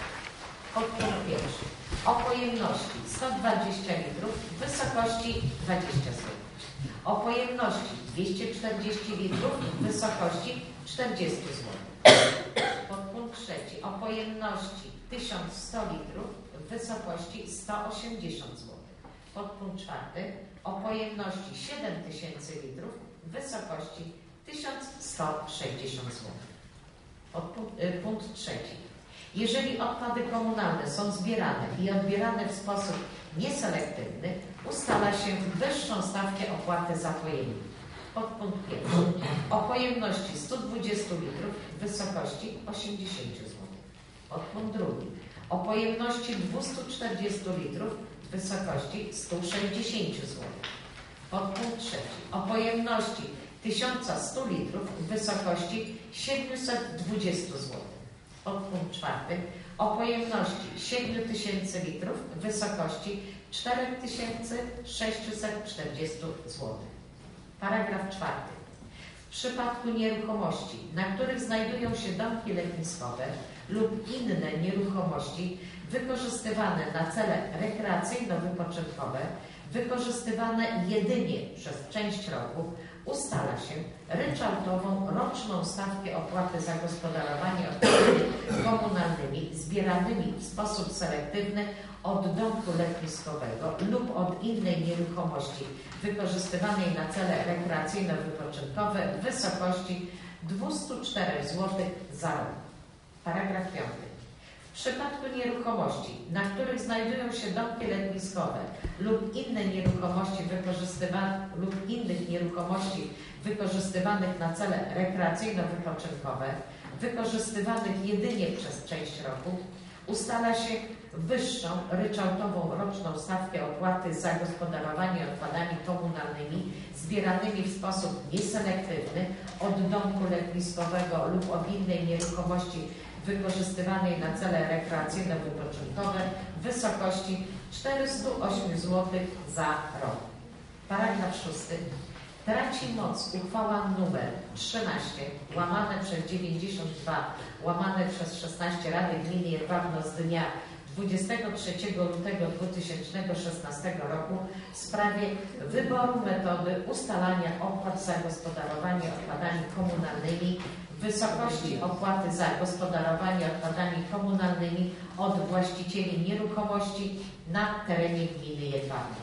Podpunkt pierwszy. O pojemności sto dwadzieścia litrów w wysokości dwadzieścia złotych. O pojemności dwieście czterdzieści litrów w wysokości czterdzieści złotych. Podpunkt trzeci. O pojemności tysiąc sto litrów w wysokości sto osiemdziesiąt złotych. Podpunkt czwarty. O pojemności siedem tysięcy litrów w wysokości tysiąc sto sześćdziesiąt złotych. Podpunkt, y, punkt trzeci. Jeżeli odpady komunalne są zbierane i odbierane w sposób nieselektywny, ustala się wyższą stawkę opłaty za pojemnik. Podpunkt pierwszy. O pojemności stu dwudziestu litrów w wysokości osiemdziesiąt złotych. Podpunkt drugi. O pojemności dwustu czterdziestu litrów w wysokości stu sześćdziesięciu złotych. Podpunkt trzeci. O pojemności tysiąc stu litrów w wysokości siedmiuset dwudziestu złotych. Podpunkt czwarty. O pojemności siedmiu tysięcy litrów w wysokości cztery tysiące sześćset czterdzieści złotych. Paragraf czwarty. W przypadku nieruchomości, na których znajdują się domki letniskowe lub inne nieruchomości wykorzystywane na cele rekreacyjno-wypoczynkowe, wykorzystywane jedynie przez część roku, ustala się ryczałtową roczną stawkę opłaty za gospodarowanie odpadami komunalnymi zbieranymi w sposób selektywny od domku letniskowego lub od innej nieruchomości wykorzystywanej na cele rekreacyjno-wypoczynkowe w wysokości dwieście cztery złotych za rok. Paragraf piąty. W przypadku nieruchomości, na których znajdują się domki letniskowe lub inne nieruchomości wykorzystywane lub innych nieruchomości wykorzystywanych na cele rekreacyjno-wypoczynkowe, wykorzystywanych jedynie przez część roku, ustala się wyższą ryczałtową roczną stawkę opłaty za gospodarowanie odpadami komunalnymi zbieranymi w sposób nieselektywny od domku letniskowego lub od innej nieruchomości wykorzystywanej na cele rekreacyjno-wypoczynkowe w wysokości czterysta osiem złotych za rok. Paragraf szósty. Traci moc uchwała numer trzynaście łamane przez dziewięćdziesiąt dwa łamane przez szesnaście Rady Gminy Jedwabno z dnia dwudziestego trzeciego lutego dwa tysiące szesnastego roku w sprawie wyboru metody ustalania opłat za gospodarowanie odpadami komunalnymi w wysokości opłaty za gospodarowanie odpadami komunalnymi od właścicieli nieruchomości na terenie gminy Jedwabno.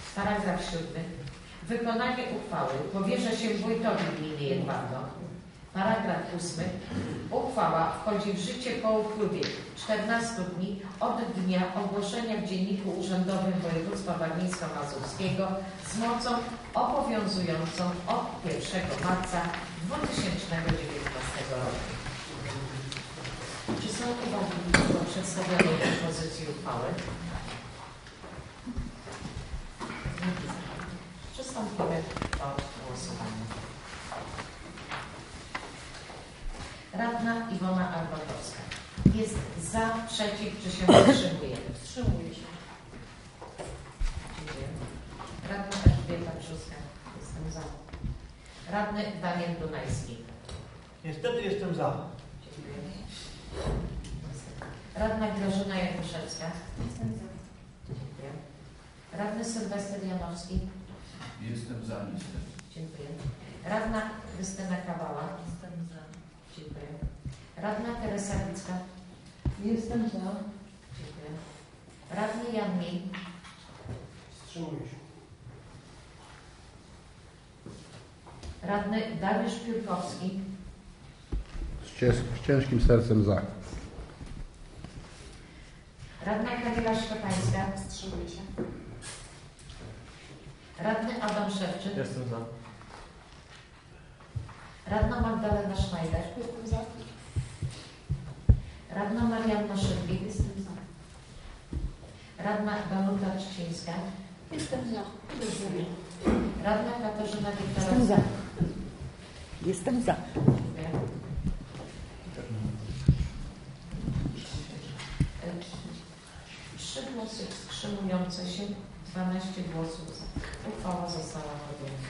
Paragraf siódmy. Wykonanie uchwały powierza się wójtowi gminy Jedwabno. Paragraf ósmy. Uchwała wchodzi w życie po upływie czternastu dni od dnia ogłoszenia w Dzienniku Urzędowym Województwa Warmińsko-Mazurskiego z mocą obowiązującą od pierwszego marca dwa tysiące dziewiętnastego roku. Czy są uwagi do przedstawionej propozycji uchwały? Przystąpimy do głosowania. Radna Iwona Arbatowska. Jest za, przeciw, czy się wstrzymuje? Wstrzymuje się. Dziękuję. Radna Elżbieta Brzuska. Jestem za. Radny Daniel Dunajski. Niestety jestem za. Dziękuję. Radna Grażyna Jakuszewska. Jestem za. Dziękuję. Radny Sylwester Janowski. Jestem za, niestety. Dziękuję. Radna Krystyna Kawała. Jestem za. Dziękuję. Radna Teresa Wicka. Jestem za. Dziękuję. Radny Jan Mil. Wstrzymuję się. Radny Dariusz Piórkowski. Z, cięż, z ciężkim sercem za. Radna Kamila Szczepańska. Wstrzymuję się. Radny Adam Szewczyk. Jestem za. Radna Magdalena Schneider. Jestem za. Radna Marianna Szydlik. Jestem za. Radna Danuta Trzcińska. Jestem za. Radna Katarzyna Wiktorowska. Jestem za. Jestem za. Dziękuję. Trzy głosy wstrzymujące się, dwanaście głosów za. Uchwała została podjęta.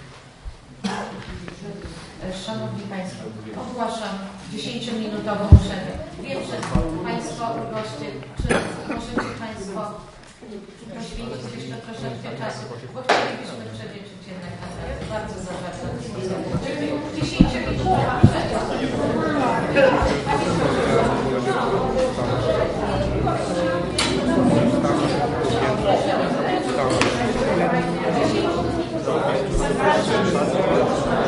Szanowni Państwo, ogłaszam dziesięciominutową przerwę. Wiem, że Państwo goście, czy możecie Państwo poświęcić jeszcze troszeczkę czasu, bo chcielibyśmy przewietrzyć jednak naprawdę bardzo zaważne dyskusje.